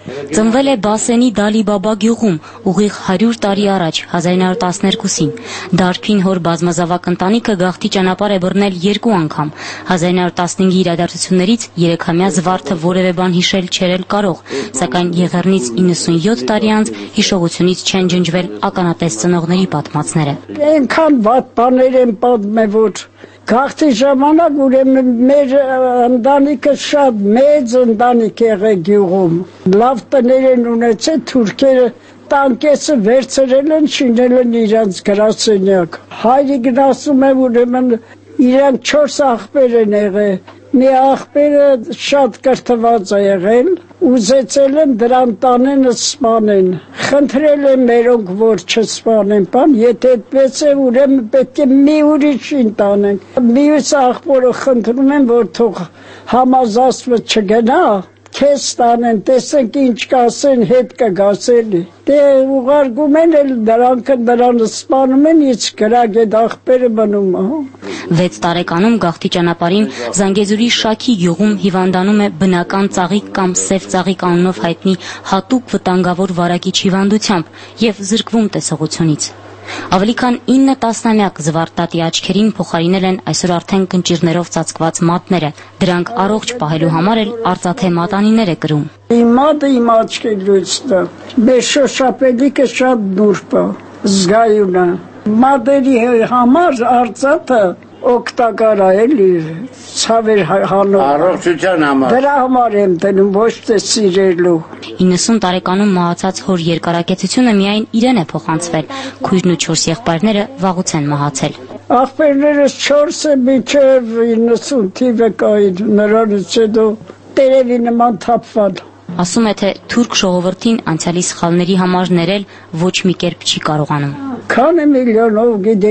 Ծնվել է Բասենի Դալիբաբա գյուղում ուղիղ հարյուր տարի առաջ հազար նույն հարյուր տասներկուսին։ Դարբին հոր բազմազավակ ընտանիքը գաղթի ճանապարհ է բռնել երկու անգամ։ հազար նույն հարյուր տասնհինգի իրադարձություններից երեքամյա Զվարթը որևէ բան հիշել չէր կարող, սակայն Եղեռնից իննսունյոթ տարի անց հիշողությունից չեն ջնջվել ականատես ծնողների պատմածները։ Այնքան վատ բաներ են պատմել, որ գաղթի ժամանակ ուրեմն մեր ընտանիքը շատ մեծ ընտանիք եղել գյուղում։ Լավ տներ են ունեցել թուրքերը, տանկեսը վերցրել են, շինել են իրանց գրասենյակ։ Հայրիկն ասում է ուրեմն իրանք չորս աղբեր են եղել։ Մի աղբերը շատ կրթված է եղել, ուզեցել են դրան տանեն սպանեն։ Խնդրել են մերոնք, որ չսպանեն, բան, եթե այդպես է, ուրեմն պետք է մի ուրիշին տանեն։ Մյուս աղբորը խնդրում են, որ թող համազասվը չգնա, քեզ տանեն, տեսենք ինչ կասեն, հետ կգաս էլի։ Դե ուղարկում են էլ դրանք դրան սպանում են, իսկ գրագ այդ աղբերը մնում է։ Վեց տարեկանում գաղթի ճանապարհին Զանգեզուրի Շաքի գյուղում հիվանդանում է բնական ծաղիկ կամ սև ծաղիկ անունով հայտնի հատուկ վտանգավոր վարակիչ հիվանդությամբ եւ զրկվում տեսողությունից։ Ավելի քան ինը տասնամյակ Զվարթտատի աչքերին փոխարինել են այսօր արդեն կնճիռներով ծածկված մատները։ Դրանք առողջ պահելու համար էլ արծաթե մատանիներ է կրում։ Իմ մատը իմ աչքի լույս տա։ Մեր շոշափելիքը շատ նուրբ է, զգայուն է։ Մատերի համար արծաթը օգտակար է էլի, ցավեր հանող։ Առողջության համար։ Դրա համար եմ տնում, ոչ թե սիրելու։ իննսուն տարեկանում մահացած հոր երկարակեցությունը միայն իրեն է փոխանցվել։ Քույրն ու չորս եղբայրները վաղուց են մահացել։ Աղբերներս չորսը մինչև իննսուն թիվը կային, նրանից հետո տերևի նման թափվել։ Ասում է, թե թուրք ժողովրդին անցյալի սխալների համար ներել ոչ մի կերպ չի կարողանում։ Քանի միլիոնով գիտի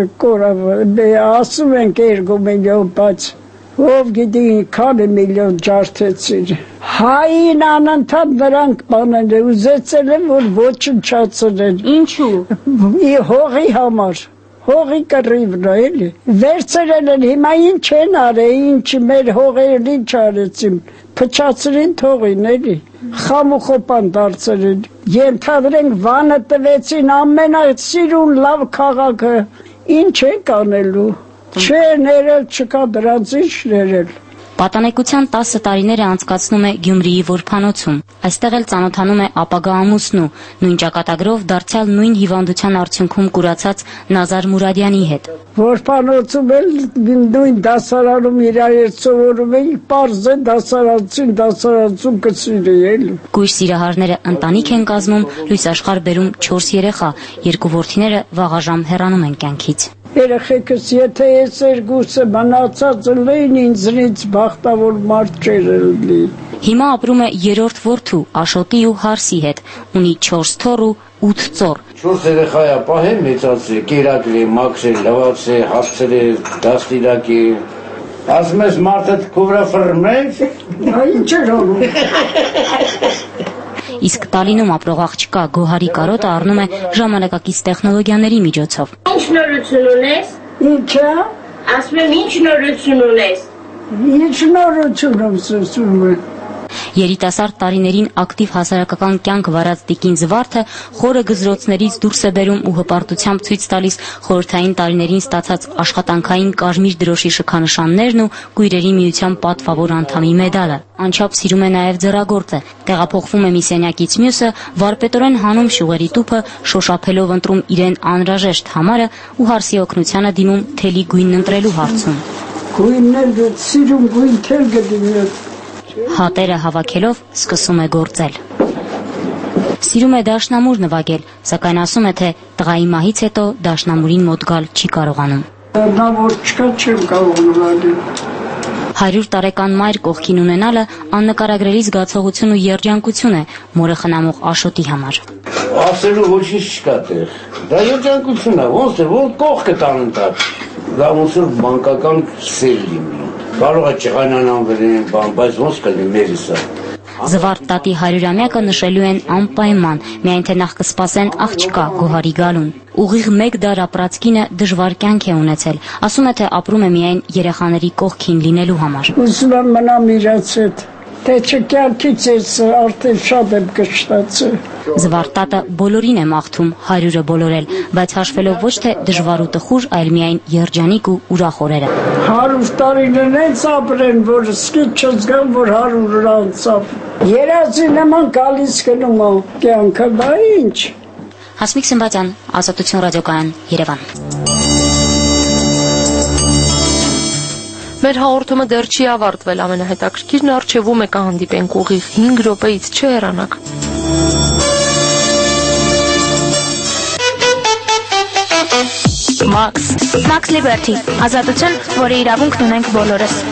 կորավ, ասում ենք երկու միլիոն, բայց ով գիտի քանի միլիոն ջարդեցին։ Հային անընդհատ նրանք բանել է, ուզեցել են, որ ոչնչացնեն։ Ինչու։ Հողի համար։ Հողի կռիվն է, էլի։ Վերցրել են, հիմա ինչ են արել, ինչ մեր հողերն ինչ արեցին, փչացրին թողին, էլի։ Խամուխոպան դարձրին։ Ենթադրենք Վանը տվեցին ամենասիրուն լավ քաղաքը, ինչ ենք անելու։ Չէ, ներել չկա դրանց ինչ ներել։ Պատանեկության տասը տարիներ է անցկացնում է Գյումրիի Որփանոցում։ Այստեղ էլ ծանոթանում է ապագա ամուսնու, նույն ճակատագրով դարձյալ նույն հիվանդության արդյունքում կուրացած Նազար Մուրադյանի հետ։ Որփանոցում էլ նույն դասարանում իրար հետ սովորում էի, պարզ է դասարանցին դասարանցում կսիրի էլի։ Կույր սիրահարները ընտանիք են կազմում, լույս աշխարհ բերում չորս երեխա, երկու որդիները վաղաժամ հեռանում են կյանքից։ Երեխեքս եթե ես երկուսը մնացած լեին ինձնից բախտավոր մարդ չէր լինի։ Հիմա ապրում է երրորդ որդու Աշոտի ու Հարսի հետ, ունի չորս թոռ ու ութ ծոր։ Չորս երեխա է պահել մեծացրել, կերակրել, մաքրել, լվացել, հասցրել, դաստիարակել։ Ասում ես մարդը քո վրա ֆռմեց, ինչ էր անում։ Իսկ Տալինում ապրող աղջկա Գոհարի կարոտը առնում է ժամանակակից տեխնոլոգիաների միջոցով։ Ինչ նորություն ունես։ Ինչա։ Ասում եմ ինչ նորություն ունես։ Ինչ նորություն ունես։ Երիտասարդ տարիներին ակտիվ հասարակական կյանք վարած Տիկին Զվարթը խորը գզրոցներից դուրս է բերում ու հպարտությամբ ցույց տալիս խորհրդային տարիներին ստացած աշխատանքային կարմիր դրոշի շքանշաններն ու Կույրերի միության պատվավոր անդամի մեդալը։ Անչափ սիրում է նաև ձեռագործը։ Տեղափոխվում է մի սենյակից մյուսը, վարպետորեն հանում շուղերի տուփը, շոշափելով ընտրում իրեն անհրաժեշտ համարը ու Հարսի օգնությանը դիմում թելի գույնն ընտրելու հարցում։ Գույններ սիրում գույն թել գտնի։ Հատերը հավաքելով սկսում է գործել։ Սիրում է դաշնամուր նվագել, սակայն ասում է, թե տղայի մահից հետո դաշնամուրին մոտ գալ չի կարողանում։ Նա որ չկա չեմ կարողանում։ Հարյուր տարեկան մայր կողքին ունենալը աննկարագրելի զգացողություն ու երջանկություն է մորը խնամող Աշոտի համար։ Ասելու ոչինչ չկա տեղ։ Դա երջանկություն է, ոնց է, որ կողքը տանն տա։ Դա ոնց որ բանկական սեր լինի։ Կարող է չղանանան վրեն, բան, բայց ոնց կլինի մերիսը։ Զվարթտատի հարյուրամյակը նշելու են անպայման, միայն թե նախ կսպասեն աղջկա Գոհարի գալուն։ Ուղիղ մեկ դար ապրած կինը դժվար կյանք է ունեցել, ասում է, թե ապրում է միայն երեխաների կողքին լինելու համար։ Ուզում եմ մնամ իրաց հետ, Թե չկյանքից ես արդեն շատ եմ կշտացել։ Զվարթատը բոլորին է մաղթում, հարյուրը բոլորել, բայց հաշվելով ոչ թե դժվար ու տխուր, այլ միայն երջանիկ ու ուրախ օրերը։ Հարյուր տարիներն են ապրեն, որ սկիթ չզգան, որ հարյուր անցավ։ Երազի նման գալիս գնում է կյանքը, դա ինչ։ Հասմիկ Սմբատյան, Ազատություն ռադիոկայան, Երևան։ Մեր հաղորդումը դեռ չի ավարտվել, ամենահետաքրքիրն առջևում է կհանդիպենք ուղիղ հինգ րոպեից, չհեռանաք։ Max Max Liberty, ազատություն, որի իրավունքն ունենք բոլորս։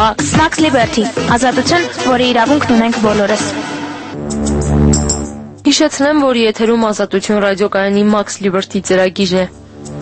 Max Max Liberty, ազատություն, որի իրավունքն ունենք բոլորս։ Հիշեցնեմ, որ եթերում Ազատություն ռադիոկայանի Max Liberty ծրագիրն է։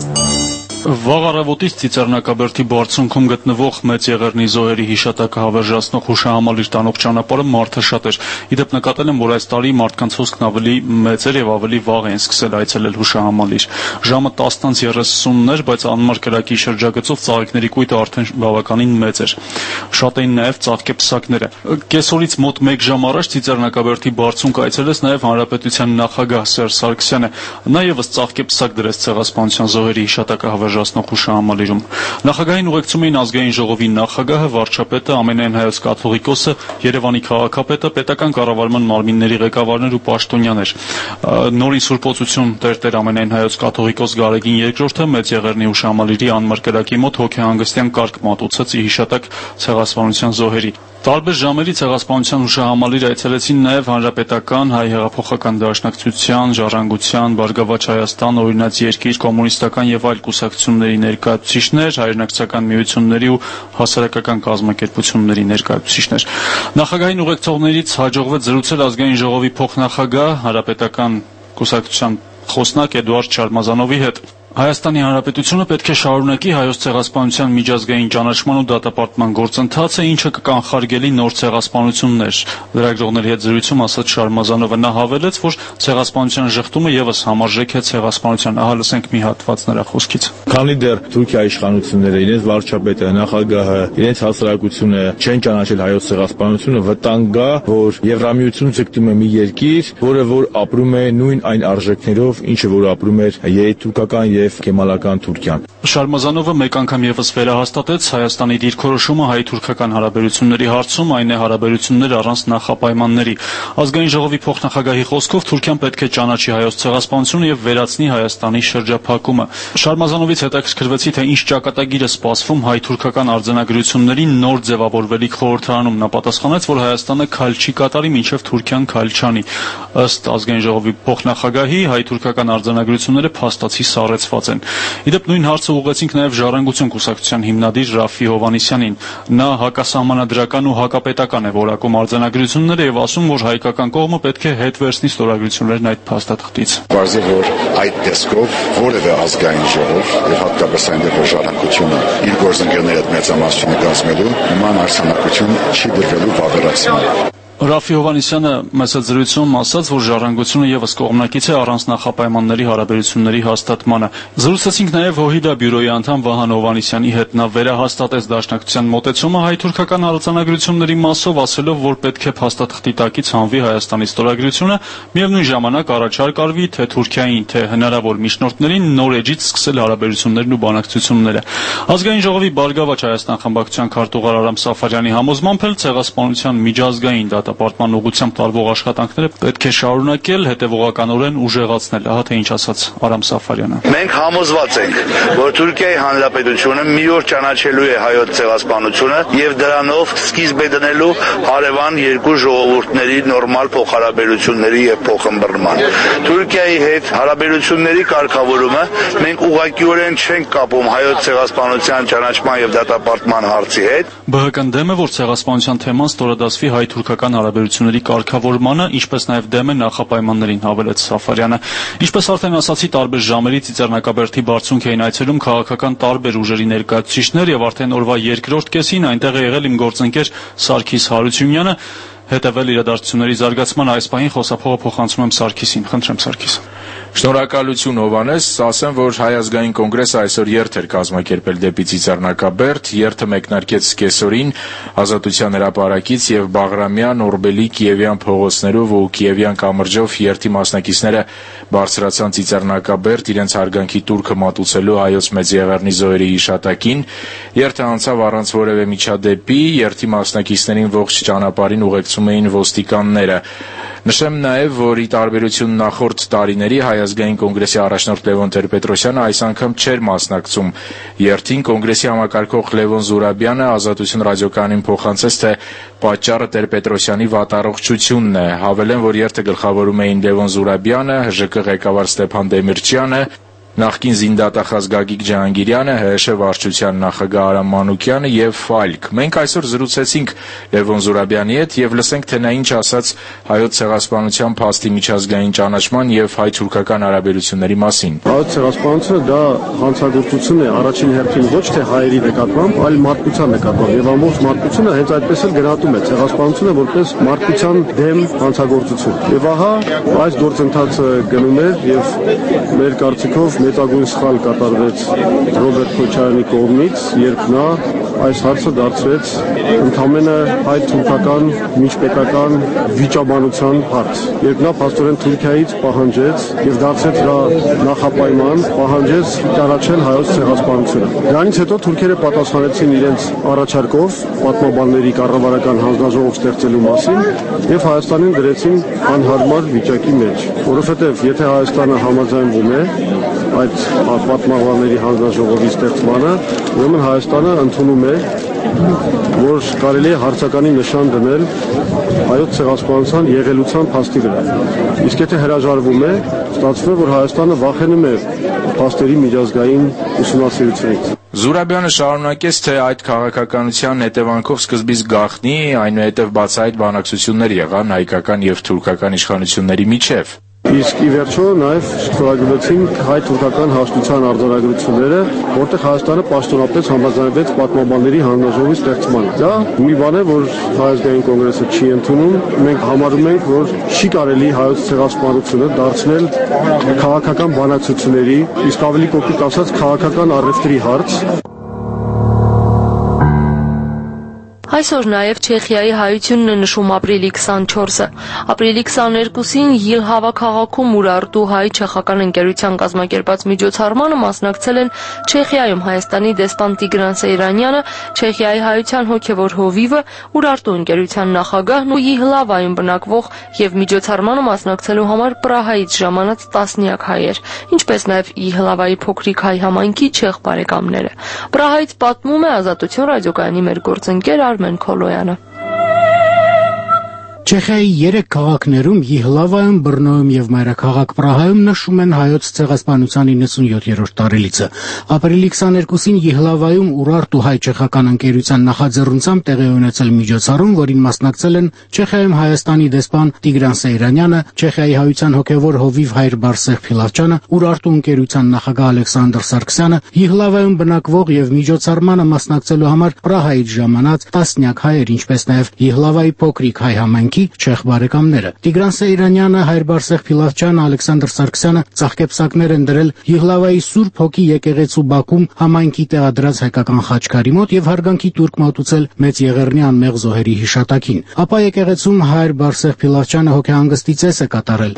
Վաղ առավոտից Ծիծեռնակաբերդի բարձունքում գտնվող մեծ եղեռնի զոհերի հիշատակը հավերժացնող հուշահամալիր տանող ճանապարհը մարդը շատ էր։ Իդեպ նկատել եմ, որ այս տարի մարդկանց հոսքն ավելի մեծ էր եւ ավելի վաղ են սկսել այցելել հուշահամալիր։ Ժամը տասնից երեսունն էր, բայց անմար կրակի շրջագծով ծաղիկների կույտը արդեն բավականին մեծ էր։ Շատ էին նաեւ ծաղկեպսակները։ Կեսօրից մոտ մեկ ժամ առաջ Ծիծեռնակաբերդի բարձունք այցելեց նաեւ Հանրապետության նախագահ Սերժ Սարգսյանը։ Նա եւս ծաղկեպսակ դրեց ցեղասպանության զոհերի հիշատակը հավերժացնող հուշահամալիրում։ Նախագահին ուղեկցում էին ազգային ժողովի նախագահը, վարչապետը, ամենայն հայոց կաթողիկոսը, Երևանի քաղաքապետը, պետական կառավարման մարմինների ղեկավարներ ու պաշտոնյաներ։ Նորին սուրբոցություն տերտեր ամենայն հայոց կաթողիկոս Գարեգին երկրորդը մեծ եղեռնի հուշահամալիրի անմար կրակի մոտ հոգեհանգստյան կարգ մատուցեց ի հիշատակ ցեղասպանության զոհերի։ Տարբեր ժամերի ցեղասպանության հուշահամալիր այցելեցին նաև Հանրապետական, Հայ հեղափոխական դաշնակցության, Ժառանգության, Բարգավաճ Հայաստան, Օրինաց երկիր, կոմունիստական եւ այլ կուսակցությունների ներկայացուցիչներ, հայրենակցական միությունների ու հասարակական կազմակերպությունների ներկայացուցիչներ։ Նախագահային ուղեկցողներից հաջողվեց զրուցել ազգային ժողովի փոխնախագահ, Հանրապետական կուսակցության խոսնակ Էդուարդ Շարմազանովի հետ։ Հայաստանի Հանրապետությունը պետք է շարունակի հայոց ցեղասպանության միջազգային ճանաչման ու դատապարտման գործընթացը, ինչը կկանխարգելի նոր ցեղասպանություններ։ Լրագրողների հետ զրույցում ասաց Շարմազանովը, նա հավելեց, որ ցեղասպանության ժխտումը եւս համարժեք է ցեղասպանության։ Ահա լսենք մի հատված նրա խոսքից։ Քանի դեռ Թուրքիայի իշխանությունները, իրենց վարչապետը, նախագահը, իրենց հասարակությունը չեն ճանաչել հայոց ցեղասպանությունը, վտանգ կա, որ Եվրամիությունը ձգտում է մի երկիր, որը որ ապրում է նույն այն արժեքներով, ինչը որ ապրում էր երիտուրկական եւ կեմալական Թուրքիան։ Շարմազանովը մեկ անգամ եւս վերահաստատեց Հայաստանի դիրքորոշումը հայ-թուրքական հարաբերությունների հարցում, այն է հարաբերություններ առանց նախապայմանների։ Ազգային ժողովի փոխնախագահի խոսքով Թուրքիան պետք է ճանաչի հայոց ցեղասպանությունը եւ վերացնի Հայաստանի շրջափակումը։ Շարմազանովից հետաքրքրվեցի, թե ինչ ճակատագիր է սպասվում հայ-թուրքական արձանագրությունների նոր ձևավորվելիք խորհրդարանում։ Նա պատասխանեց, որ Հայաստանը քայլ չի կատարի, մինչեւ Թուրքիան քայլ չանի։ Ըստ ազգային ժողովի փոխնախագահի, հայ-թուրքական արձանագրությունները փաստացի սառեցված են։ Իդեպ նույն հարցը ուղղեցինք նաև Ժառանգություն կուսակցության հիմնադիր Ռաֆի Հովհաննիսյանին։ Նա հակասահմանադրական ու հակապետական է որակում արձանագրությունները եւ ասում, որ հայկական կողմը պետք է հետ վերցնի ստորագրություններն այդ փաստաթղթից։ Բարձր որ այդ տեսքով որևէ ազգային ժողով եւ հատկապես այնտեղ որ Ժառանգությունը իր գործընկերների հետ մեծամասնությունը կազմելու նման արձանագրություն չի դրվելու բավարարություն։ Ռաֆի Հովհաննիսյանը մեծ զրույցում ասաց, որ Ժառանգությունը եւս կողմնակից է առանց նախապայմանների հարաբերությունների հաստատմանը։ Զրուցեցինք նաեւ ՀՅԴ բյուրոյի անդամ Վահան Հովհաննիսյանի հետ։ Նա վերահաստատեց դաշնակցության մոտեցումը հայ-թուրքական արձանագրությունների մասով, ասելով, որ պետք է փաստաթղթի տակից հանվի Հայաստանի ստորագրությունը, միևնույն ժամանակ առաջարկ արվի թե Թուրքիային, թե հնարավոր միջնորդներին նոր էջից սկսել հարաբերություններն ու բանակցությունները։ Ազգային ժողովի Բարգավաճ Հայաստան խմբակցության քարտուղար Արամ Սաֆարյանի համոզմամբ էլ ցեղասպանության միջազգային դատապարտման ուղղությամբ տարվող աշխատանքները պետք է շարունակել, հետևողականորեն ուժեղացնել։ Ահա թե ինչ ասաց Արամ Սաֆարյանը։ Մենք համոզված ենք, որ Թուրքիայի Հանրապետությունը մի օր ճանաչելու է հայոց ցեղասպանությունը եւ դրանով սկիզբ է դնելու հարևան երկու ժողովուրդների նորմալ փոխհարաբերությունների եւ փոխըմբռնման։ Թուրքիայի հետ հարաբերությունների կարգավորումը մենք ուղղակիորեն չենք կապում հայոց ցեղասպանության ճանաչման եւ դատապարտման հարցի հետ։ ԲՀԿ-ն դեմ է, որ ցեղասպանության թեման ստորադասվի հայ-թուրքական հարաբերությունների կարգավորմանը, ինչպես նաև դեմ է նախապայմաններին, հավելեց Սաֆարյանը։ Ինչպես արդեն ասացի, տարբեր ժամերի Ծիծեռնակաբերդի բարձունք էին այցելում քաղաքական տարբեր ուժերի ներկայացուցիչներ եւ արդեն օրվա երկրորդ կեսին այնտեղ է եղել իմ գործընկեր Սարգիս Հարությունյանը։ Հետևել իրադարձությունների զարգացման այս պահին խոսափողը փոխանցում եմ Սարգիսին։ Խնդրեմ Սարգիս։ Շնորհակալություն Հովհաննես, ասեմ, որ Հայ ազգային կոնգրեսը այսօր երթ էր կազմակերպել դեպի Ծիծեռնակաբերդ, երթը մեկնարկեց կեսօրին Ազատության հրապարակից եւ Բաղրամյան, Օրբելի, Կիևյան փողոցներով ու Կիևյան կամրջով երթի մասնակիցները բարձրացան Ծիծեռնակաբերդ իրենց հարգանքի տուրքը մատուցելու հայոց մեծ եղեռնի զոհերի հիշատակին։ Երթը անցավ առանց որևէ միջադեպի, երթի մասնակիցներին ողջ ճանապարհին ուղեկցում էին ոստիկանները։ Նշեմ նաև, որ ի տարբերություն նախորդ տարիների Հայ ազգային կոնգրեսի առաջնորդ Լևոն Տեր-Պետրոսյանը այս անգամ չէր մասնակցում երթին։ Կոնգրեսի համակարգող Լևոն Զուրաբյանը Ազատություն ռադիոկայանին փոխանցեց, թե պատճառը Տեր-Պետրոսյանի վատառողջությունն է։ Հավելեմ, որ երթը գլխավորում էին Լևոն Զուրաբյանը, ՀԺԿ ղեկավար Ստեփան Դեմիրճյանը, Նախկին զինդատախազ Գագիկ Ջահանգիրյանը, ՀՀՇ վարչության նախագահ Արամ Մանուկյանը եւ այլք։ Մենք այսօր զրուցեցինք Լևոն Զուրաբյանի հետ եւ լսենք, թե նա ինչ ասաց հայոց ցեղասպանության փաստի միջազգային ճանաչման եւ հայ-թուրքական հարաբերությունների մասին։ Հայոց ցեղասպանությունը դա հանցագործություն է առաջին հերթին ոչ թե հայերի նկատմամբ, այլ մարդկության նկատմամբ եւ ամբողջ մարդկությունը հենց այդպես էլ գնահատում է ցեղասպանությունը որպես մարդկության դեմ հանցագործություն։ Եվ ահա այս գործընթացը գնում էր եւ մեր կարծիքով մեծագույն սխալ կատարվեց Ռոբերտ Քոչարյանի կողմից, երբ նա այս հարցը դարձրեց ընդամենը հայ-թուրքական միջպետական վիճաբանության հարց։ Երբ նա փաստորեն Թուրքիայից պահանջեց եւ դարձեց դրա նախապայման, պահանջեց ճանաչել հայոց ցեղասպանությունը։ Դրանից հետո թուրքերը պատասխանեցին իրենց առաջարկով պատմաբանների կառավարական հանձնաժողով ստեղծելու մասին եւ Հայաստանին դրեցին անհարմար վիճակի մեջ, որովհետեւ եթե Հայաստանը համաձայնվում է այդ պատմաբանների հանձնաժողովի ստեղծմանը, ուրեմն Հայաստանը ընդունում է, որ կարելի է հարցականի նշան դնել հայոց ցեղասպանության եղելության փաստի վրա։ Իսկ եթե հրաժարվում է, ստացվում է, որ Հայաստանը վախենում է փաստերի միջազգային ուսումնասիրությունից։ Զուրաբյանը շարունակեց, թե այդ քաղաքականության հետևանքով սկզբից գաղտնի, այնուհետև բացահայտ բանակցություններ եղան հայկական եւ թուրքական իշխանությունների միջև։ Իսկ ի վերջո նաև ստորագրվեցին հայ-թուրքական հաշտության արձանագրությունները, որտեղ Հայաստանը պաշտոնապես համաձայնվեց պատմաբանների հանձնաժողովի ստեղծմանը։ Դա մի բան է, որ Հայ-ազգային կոնգրեսը չի ընդունում։ Մենք համարում ենք, որ չի կարելի հայոց ցեղասպանությունը դարձնել քաղաքական բանակցությունների, իսկ ավելի կոկիկ ասած քաղաքական առևտրի հարց։ Այսօր նաև Չեխիայի հայությունն է նշում ապրիլի քսանչորսը։ Ապրիլի քսաներկուսին Յիլհավա քաղաքում Ուրարտու հայ-չեխական ընկերության կազմակերպած միջոցառմանը մասնակցել են Չեխիայում Հայաստանի դեսպան Տիգրան Սեյրանյանը, Չեխիայի հայության հոգևոր հովիվը, Ուրարտու ընկերության նախագահն ու Յիլհավայում բնակվող եւ միջոցառմանը մասնակցելու համար Պրահայից ժամանած տասնյակ հայեր, ինչպես նաև Յիլհավայի փոքրիկ հայ համայնքի չեխ բարեկամները։ Պրահայից պատմում է Ազատություն ռադիոկայանի մեր գործընկեր Արմեն Քոլոյանը։ Չեխիայի երեք քաղաքներում՝ Յիհլավայում, Բրնոյում եւ մայրաքաղաք Պրահայում նշում են հայոց ցեղասպանության իննսունյոթերորդ տարելիցը։ Ապրիլի քսաներկուսին Յիհլավայում Ուրարտու հայ-չեխական ընկերության նախաձեռնությամբ տեղի ունեցել միջոցառում, որին մասնակցել են Չեխիայում Հայաստանի դեսպան Տիգրան Սեյրանյանը, Չեխիայի հայության հոգևոր հովիվ հայր Բարսեղ Փիլավչյանը, Ուրարտու ընկերության նախագահ Ալեքսանդր Սարգսյանը, Յիհլավայում բնակվող եւ միջոցառմանը մասնակցելու համար Պրահայից ժամանած տասնյակ հայեր, ինչպես նաեւ Յիհլավայի փոքրիկ հայ համայնքի չեխ բարեկամները։ Տիգրան Սեյրանյանը, հայր Բարսեղ Փիլավչյանը, Ալեքսանդր Սարգսյանը ծաղկեպսակներ են դրել Յիհլավայի Սուրբ Հոգի եկեղեցու բակում համայնքի տեղադրած հայկական խաչքարի մոտ եւ հարգանքի տուրք մատուցել Մեծ Եղեռնի անմեղ զոհերի հիշատակին։ Ապա եկեղեցում հայր Բարսեղ Փիլավչյանը հոգեհանգստի ծես է կատարել։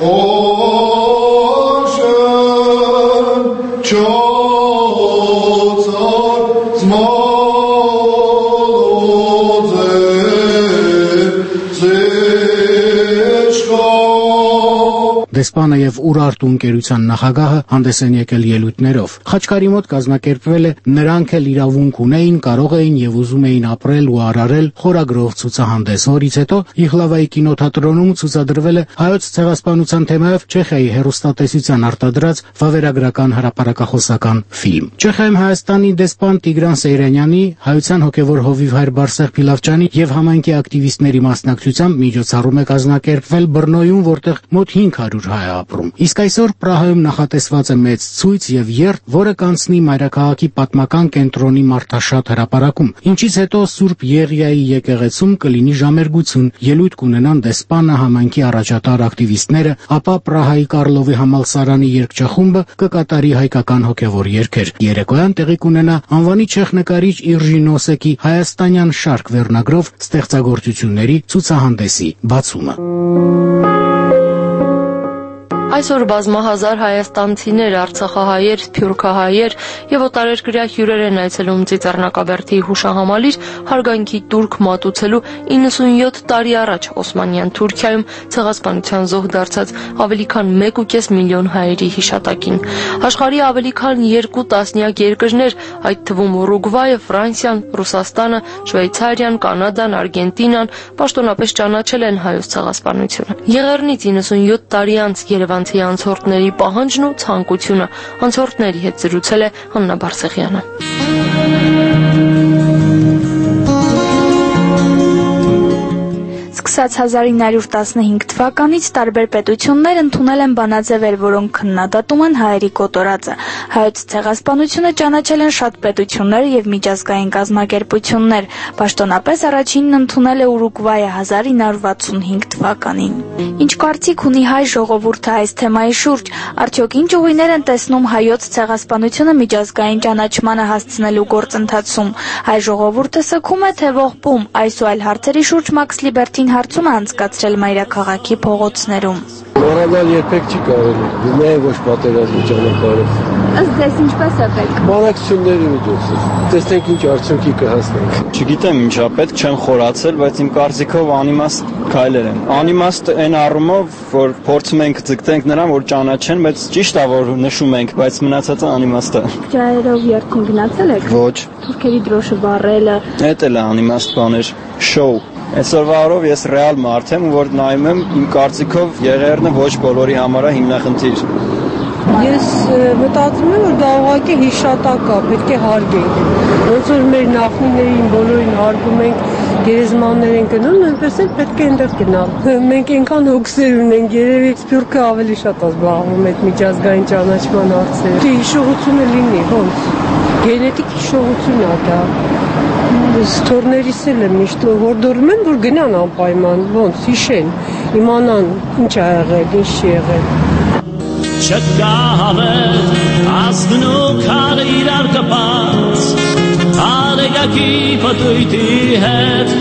Դեսպանը եւ Ուրարտու ընկերության նախագահը հանդես են եկել ելույթներով։ Խաչքարի մոտ կազմակերպվել է «Նրանք էլ իրավունք ունեին, կարող էին եւ ուզում էին ապրել ու արարել» խորագրով ցուցահանդես, որից հետո Յիհլավայի կինոթատրոնում ցուցադրվել է հայոց ցեղասպանության թեմայով Չեխիայի հեռուստատեսության արտադրած վավերագրական հրապարակախոսական ֆիլմ։ Չեխիայում Հայաստանի դեսպան Տիգրան Սեյրանյանի, հայության հոգևոր հովիվ հայր Բարսեղ Փիլավչյանի եւ համայնքի ակտիվիստների մասնակցությամբ միջոցառում է կազմակերպվել Բրնոյում, որտեղ մոտ հինգ հարյուր հայ ապրում։ Իսկ այսօր Պրահայում նախատեսված է մեծ ցույց եւ երթ, որը կանցնի մայրաքաղաքի պատմական կենտրոնի մարդաշատ հրապարակում, ինչից հետո Սուրբ Եղիայի եկեղեցում կլինի ժամերգություն, ելույթ կունենան դեսպանը, համայնքի առաջատար ակտիվիստները, ապա Պրահայի Կարլովի համալսարանի երգչախումբը կկատարի հայկական հոգևոր երգեր։ Երեկոյան տեղի կունենա անվանի չեխ նկարիչ Իռժի Նոսեկի հայաստանյան շարք վերնագրով ստեղծագործությունների ցուցահանդեսի բացումը։ Այսօր բազմահազար հայաստանցիներ, արցախահայեր, սփյուռքահայեր եւ օտարերկրյա հյուրեր են այցելում Ծիծեռնակաբերդի հուշահամալիր հարգանքի տուրք մատուցելու իննսունյոթ տարի առաջ Օսմանյան Թուրքիայում ցեղասպանության զոհ դարձած ավելի քան մեկ ու կես միլիոն հայերի հիշատակին։ Աշխարհի ավելի քան երկու տասնյակ երկրներ, այդ թվում Ուրուգվայը, Ֆրանսիան, Ռուսաստանը, Շվեյցարիան, Կանադան, Արգենտինան պաշտոնապես ճանաչել են հայոց ցեղասպանությունը։ Եղեռնից իննսունյոթ տարի անց Երևան ցանցի անցորդների պահանջն ու ցանկությունը։ Անցորդների հետ զրուցել է Աննա Բարսեղյանը։ Սկսած հազար ինը հարյուր տասնհինգ թվականից տարբեր պետություններ ընդունել են բանաձևեր, որոնք քննադատում են հայերի կոտորածը։ Հայոց ցեղասպանությունը ճանաչել են շատ պետություններ եւ միջազգային կազմակերպություններ։ Պաշտոնապես առաջինն ընդունել է Ուրուգվայը հազար ինը հարյուր վաթսունհինգ թվականին։ Ինչ կարծիք ունի հայ ժողովուրդը այս թեմայի շուրջ։ Արդյոք ինչ ուղիներ են տեսնում հայոց ցեղասպանությունը միջազգային ճանաչմանը հասցնելու գործընթացում։ Հայ ժողովուրդը սգում է թե ողբում։ Այս ու այլ հարցերի շուրջ Max Liberty-ն հարցում է անցկացրել մայրաքաղաքի փողոցներում։ Մոռանալ երբեք չի կարելի, միայն ոչ պատերազմի ճանապարհով։ Ըստ ձեզ ինչպես է պետք։ Բանակցությունների միջոցով։ Տեսնենք ինչ արդյունքի կհասնենք։ Չգիտեմ ինչա պետք, չեմ խորացել, բայց իմ կարծիքով անիմաստ քայլեր են։ Անիմաստ այն առումով, որ փորձում ենք ձգտենք նրան, որ ճանաչեն, բայց ճիշտ է որ նշում ենք, բայց մնացածը անիմաստ է։ Ջահերով երթին գնացել եք։ Ոչ։ Թուրքերի դրոշը վառելը։ Էդ էլ է անիմաստ բաներ, շոու։ Այսօրվա օրով ես ռեալ մարդ եմ, որ նայում եմ իմ կարծիքով եղերնը ոչ բոլորի համար է հիմնախնդիր։ Ես մտածում եմ, որ դա ուղղակի հիշատակ է, պետք է հարգենք։ Ոնց որ մեր նախնիներին բոլորին հարգում ենք, գերեզմաններ են գնում, նույնպես էլ պետք է այնտեղ գնալ։ Մենք այնքան հոգսեր ունենք, երևի Սփյուռքը ավելի շատ է զբաղվում այդ միջազգային ճանաչման հարցերով։ Դե հիշողությունը լինի, ոնց։ Գենետիկ հիշողություն է դա։ Ստորներիս էլ եմ միշտ հորդորում եմ, որ գնան անպայման, ոնց, հիշեն, իմանան ինչ ա եղել, ինչ չի եղել։ Չկահավեր, ազգն ու քարը իրար կպած, արեգակի պտույտի հետ,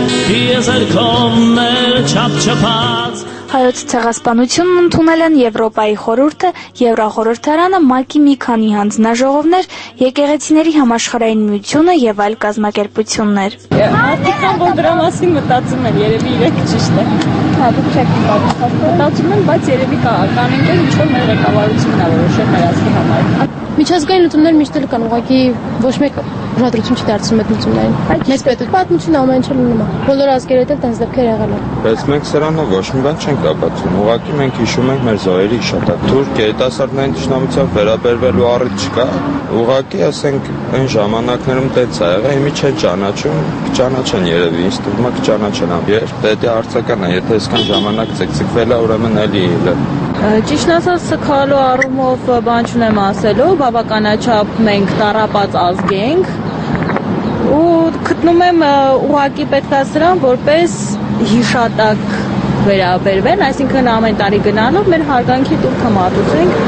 եզերքոմներ չապ-չպած, Հայոց ցեղասպանությունն ընդունել են Եվրոպայի խորհուրդը, Եվրախորհրդարանը, ՄԱԿ-ի մի քանի հանձնաժողովներ, եկեղեցիների համաշխարհային միությունը եւ այլ կազմակերպություններ։ Մարդիկ որ դրա մասին մտածում են, երևի իրենք ճիշտ է։ Հա, դուք չեք մտածում են, բայց երևի կանենք ինչ որ մեր ղեկավարությունն է որոշել մեր ազգի համար։ Միջազգային լուծումներ միշտ էլ կան, ուղղակի ոչ մեկ ուշադրություն չի դարձնում այդ լուծումներին։ Մեծ պետություն պատմությունը ամեն ինչ լինում է։ Բոլոր ազգերի հետ էլ տենց դեպքեր եղել են։ Բայց մենք սրանով ոչ մի բան չենք ապացուցում։ Ուղղակի մենք հիշում ենք մեր զոհերի հիշատակ։ Թուրք երիտասարդներին ճշնամությամբ վերաբերվելու առիթ չկա։ Ուղղակի ասենք այն ժամանակներում տենց ա եղել, հիմի չեն ճանաչում, կճանաչեն երևի, ինձ թվում է կճանաչեն։ Երբ դա արձական է, եթե այսքան ժամանակ ցկցկվել է, ուրեմն էլի ելը։ Ճիշտ ասած, սխալու առումով բան չունեմ ասելու, բավականաչափ մենք տառապած ազգ ենք ու գտնում եմ ուղղակի պետք է սրան որպես հիշատակ վերաբերվեն, այսինքն ամեն տարի գնալով մեր հարգանքի տուրքը մատուցենք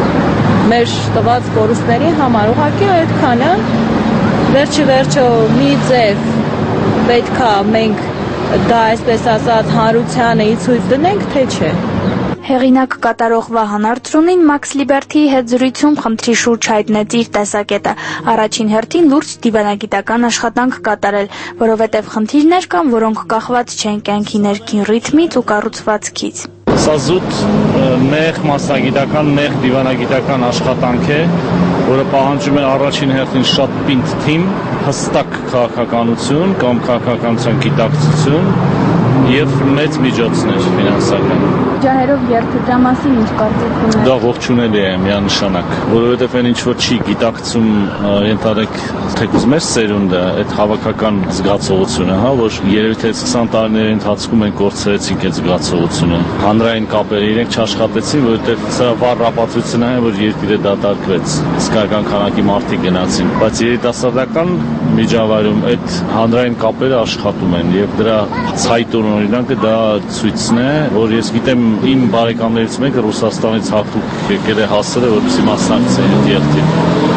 մեր տված կորուստների համար, ուղղակի այդքանը վերջի վերջո մի ձև պետք է մենք դա այսպես ասած հանրությանը ի ցույց դնենք, թե չէ։ Հեղինակ կատարող Վահան Արծրունին Max Liberty-ի հետ զրույցում խնդրի շուրջ հայտնեց իր տեսակետը։ Առաջին հերթին լուրջ դիվանագիտական աշխատանք կատարել, որովհետև խնդիրներ կան, որոնք կախված չեն կյանքի ներքին ռիթմից ու կառուցվածքից։ Սա զուտ նեղ մասնագիտական, նեղ դիվանագիտական աշխատանք է, որը պահանջում է առաջին հերթին շատ պինդ թիմ, հստակ քաղաքականություն կամ քաղաքականության գիտակցություն եւ մեծ միջոցներ ֆինանսական։ Ջահերով երթը դրա մասին ինչ կարծիք ունեք։ Դա ողջունելի է միանշանակ, որովհետեւ այն ինչ որ չի գիտակցում ենթադրեք թեկուզ մեր սերունդը, այդ հավաքական զգացողությունը, հա, որ երևի թե քսան տարիների ընթացքում են կորցրեցինք այդ զգացողությունը։ Հանրային կապերը իրենք չաշխատեցին, որովհետեւ սա վառ ապացույցն է, որ երկիրը դատարկվեց, իսկական քանակի մարդիկ գնացին, բայց երիտասարդական միջավայրում այդ հանրային կապերը աշխատում են եւ դրա ցայտուն օրինակը դա ցույցն է, որ ես գիտեմ իմ բարեկամներից մեկը Ռուսաստանից հատուկ եկել է հասել է, որպեսզի մասնակցի այդ երթին։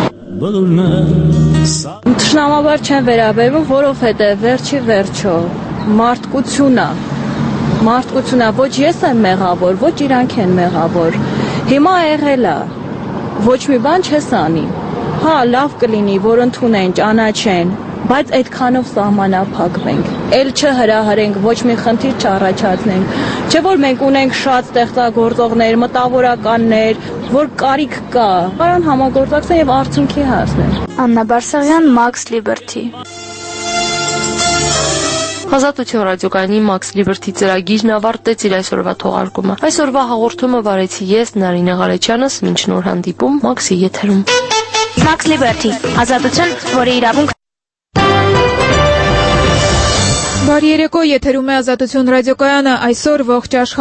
Թշնամաբար չեն վերաբերվում, որովհետև վերջի վերջո մարդկությունը, մարդկությունը ոչ ես եմ մեղավոր, ոչ իրանք են մեղավոր։ Հիմա եղել է, ոչ մի բան չես անի։ Հա, լավ կլինի, որ ընդունեն, ճանաչեն, բայց այդքանով սահմանափակվենք։ Էլ չհրահրենք, ոչ մի խնդիր չառաջացնենք։ Չէ որ մենք ունենք շատ ստեղծագործողներ, մտավորականներ, որ կարիք կա, կարան համագործակցեն եւ արդյունքի հասնեն։ Աննա Բարսեղյան, Max Liberty։ Ազատություն ռադիոկայանի Max Liberty ծրագիրն ավարտեց իր այսօրվա թողարկումը։ Այսօրվա հաղորդումը վարեցի ես Նարինե Ղալեչյանս, մինչ նոր հանդիպում Max-ի եթերում։ Max Liberty, ազատություն, որի իրավունք Բարի երեկո, եթերում է Ազատություն ռադիոկայանը, այսօր ողջ աշխարհ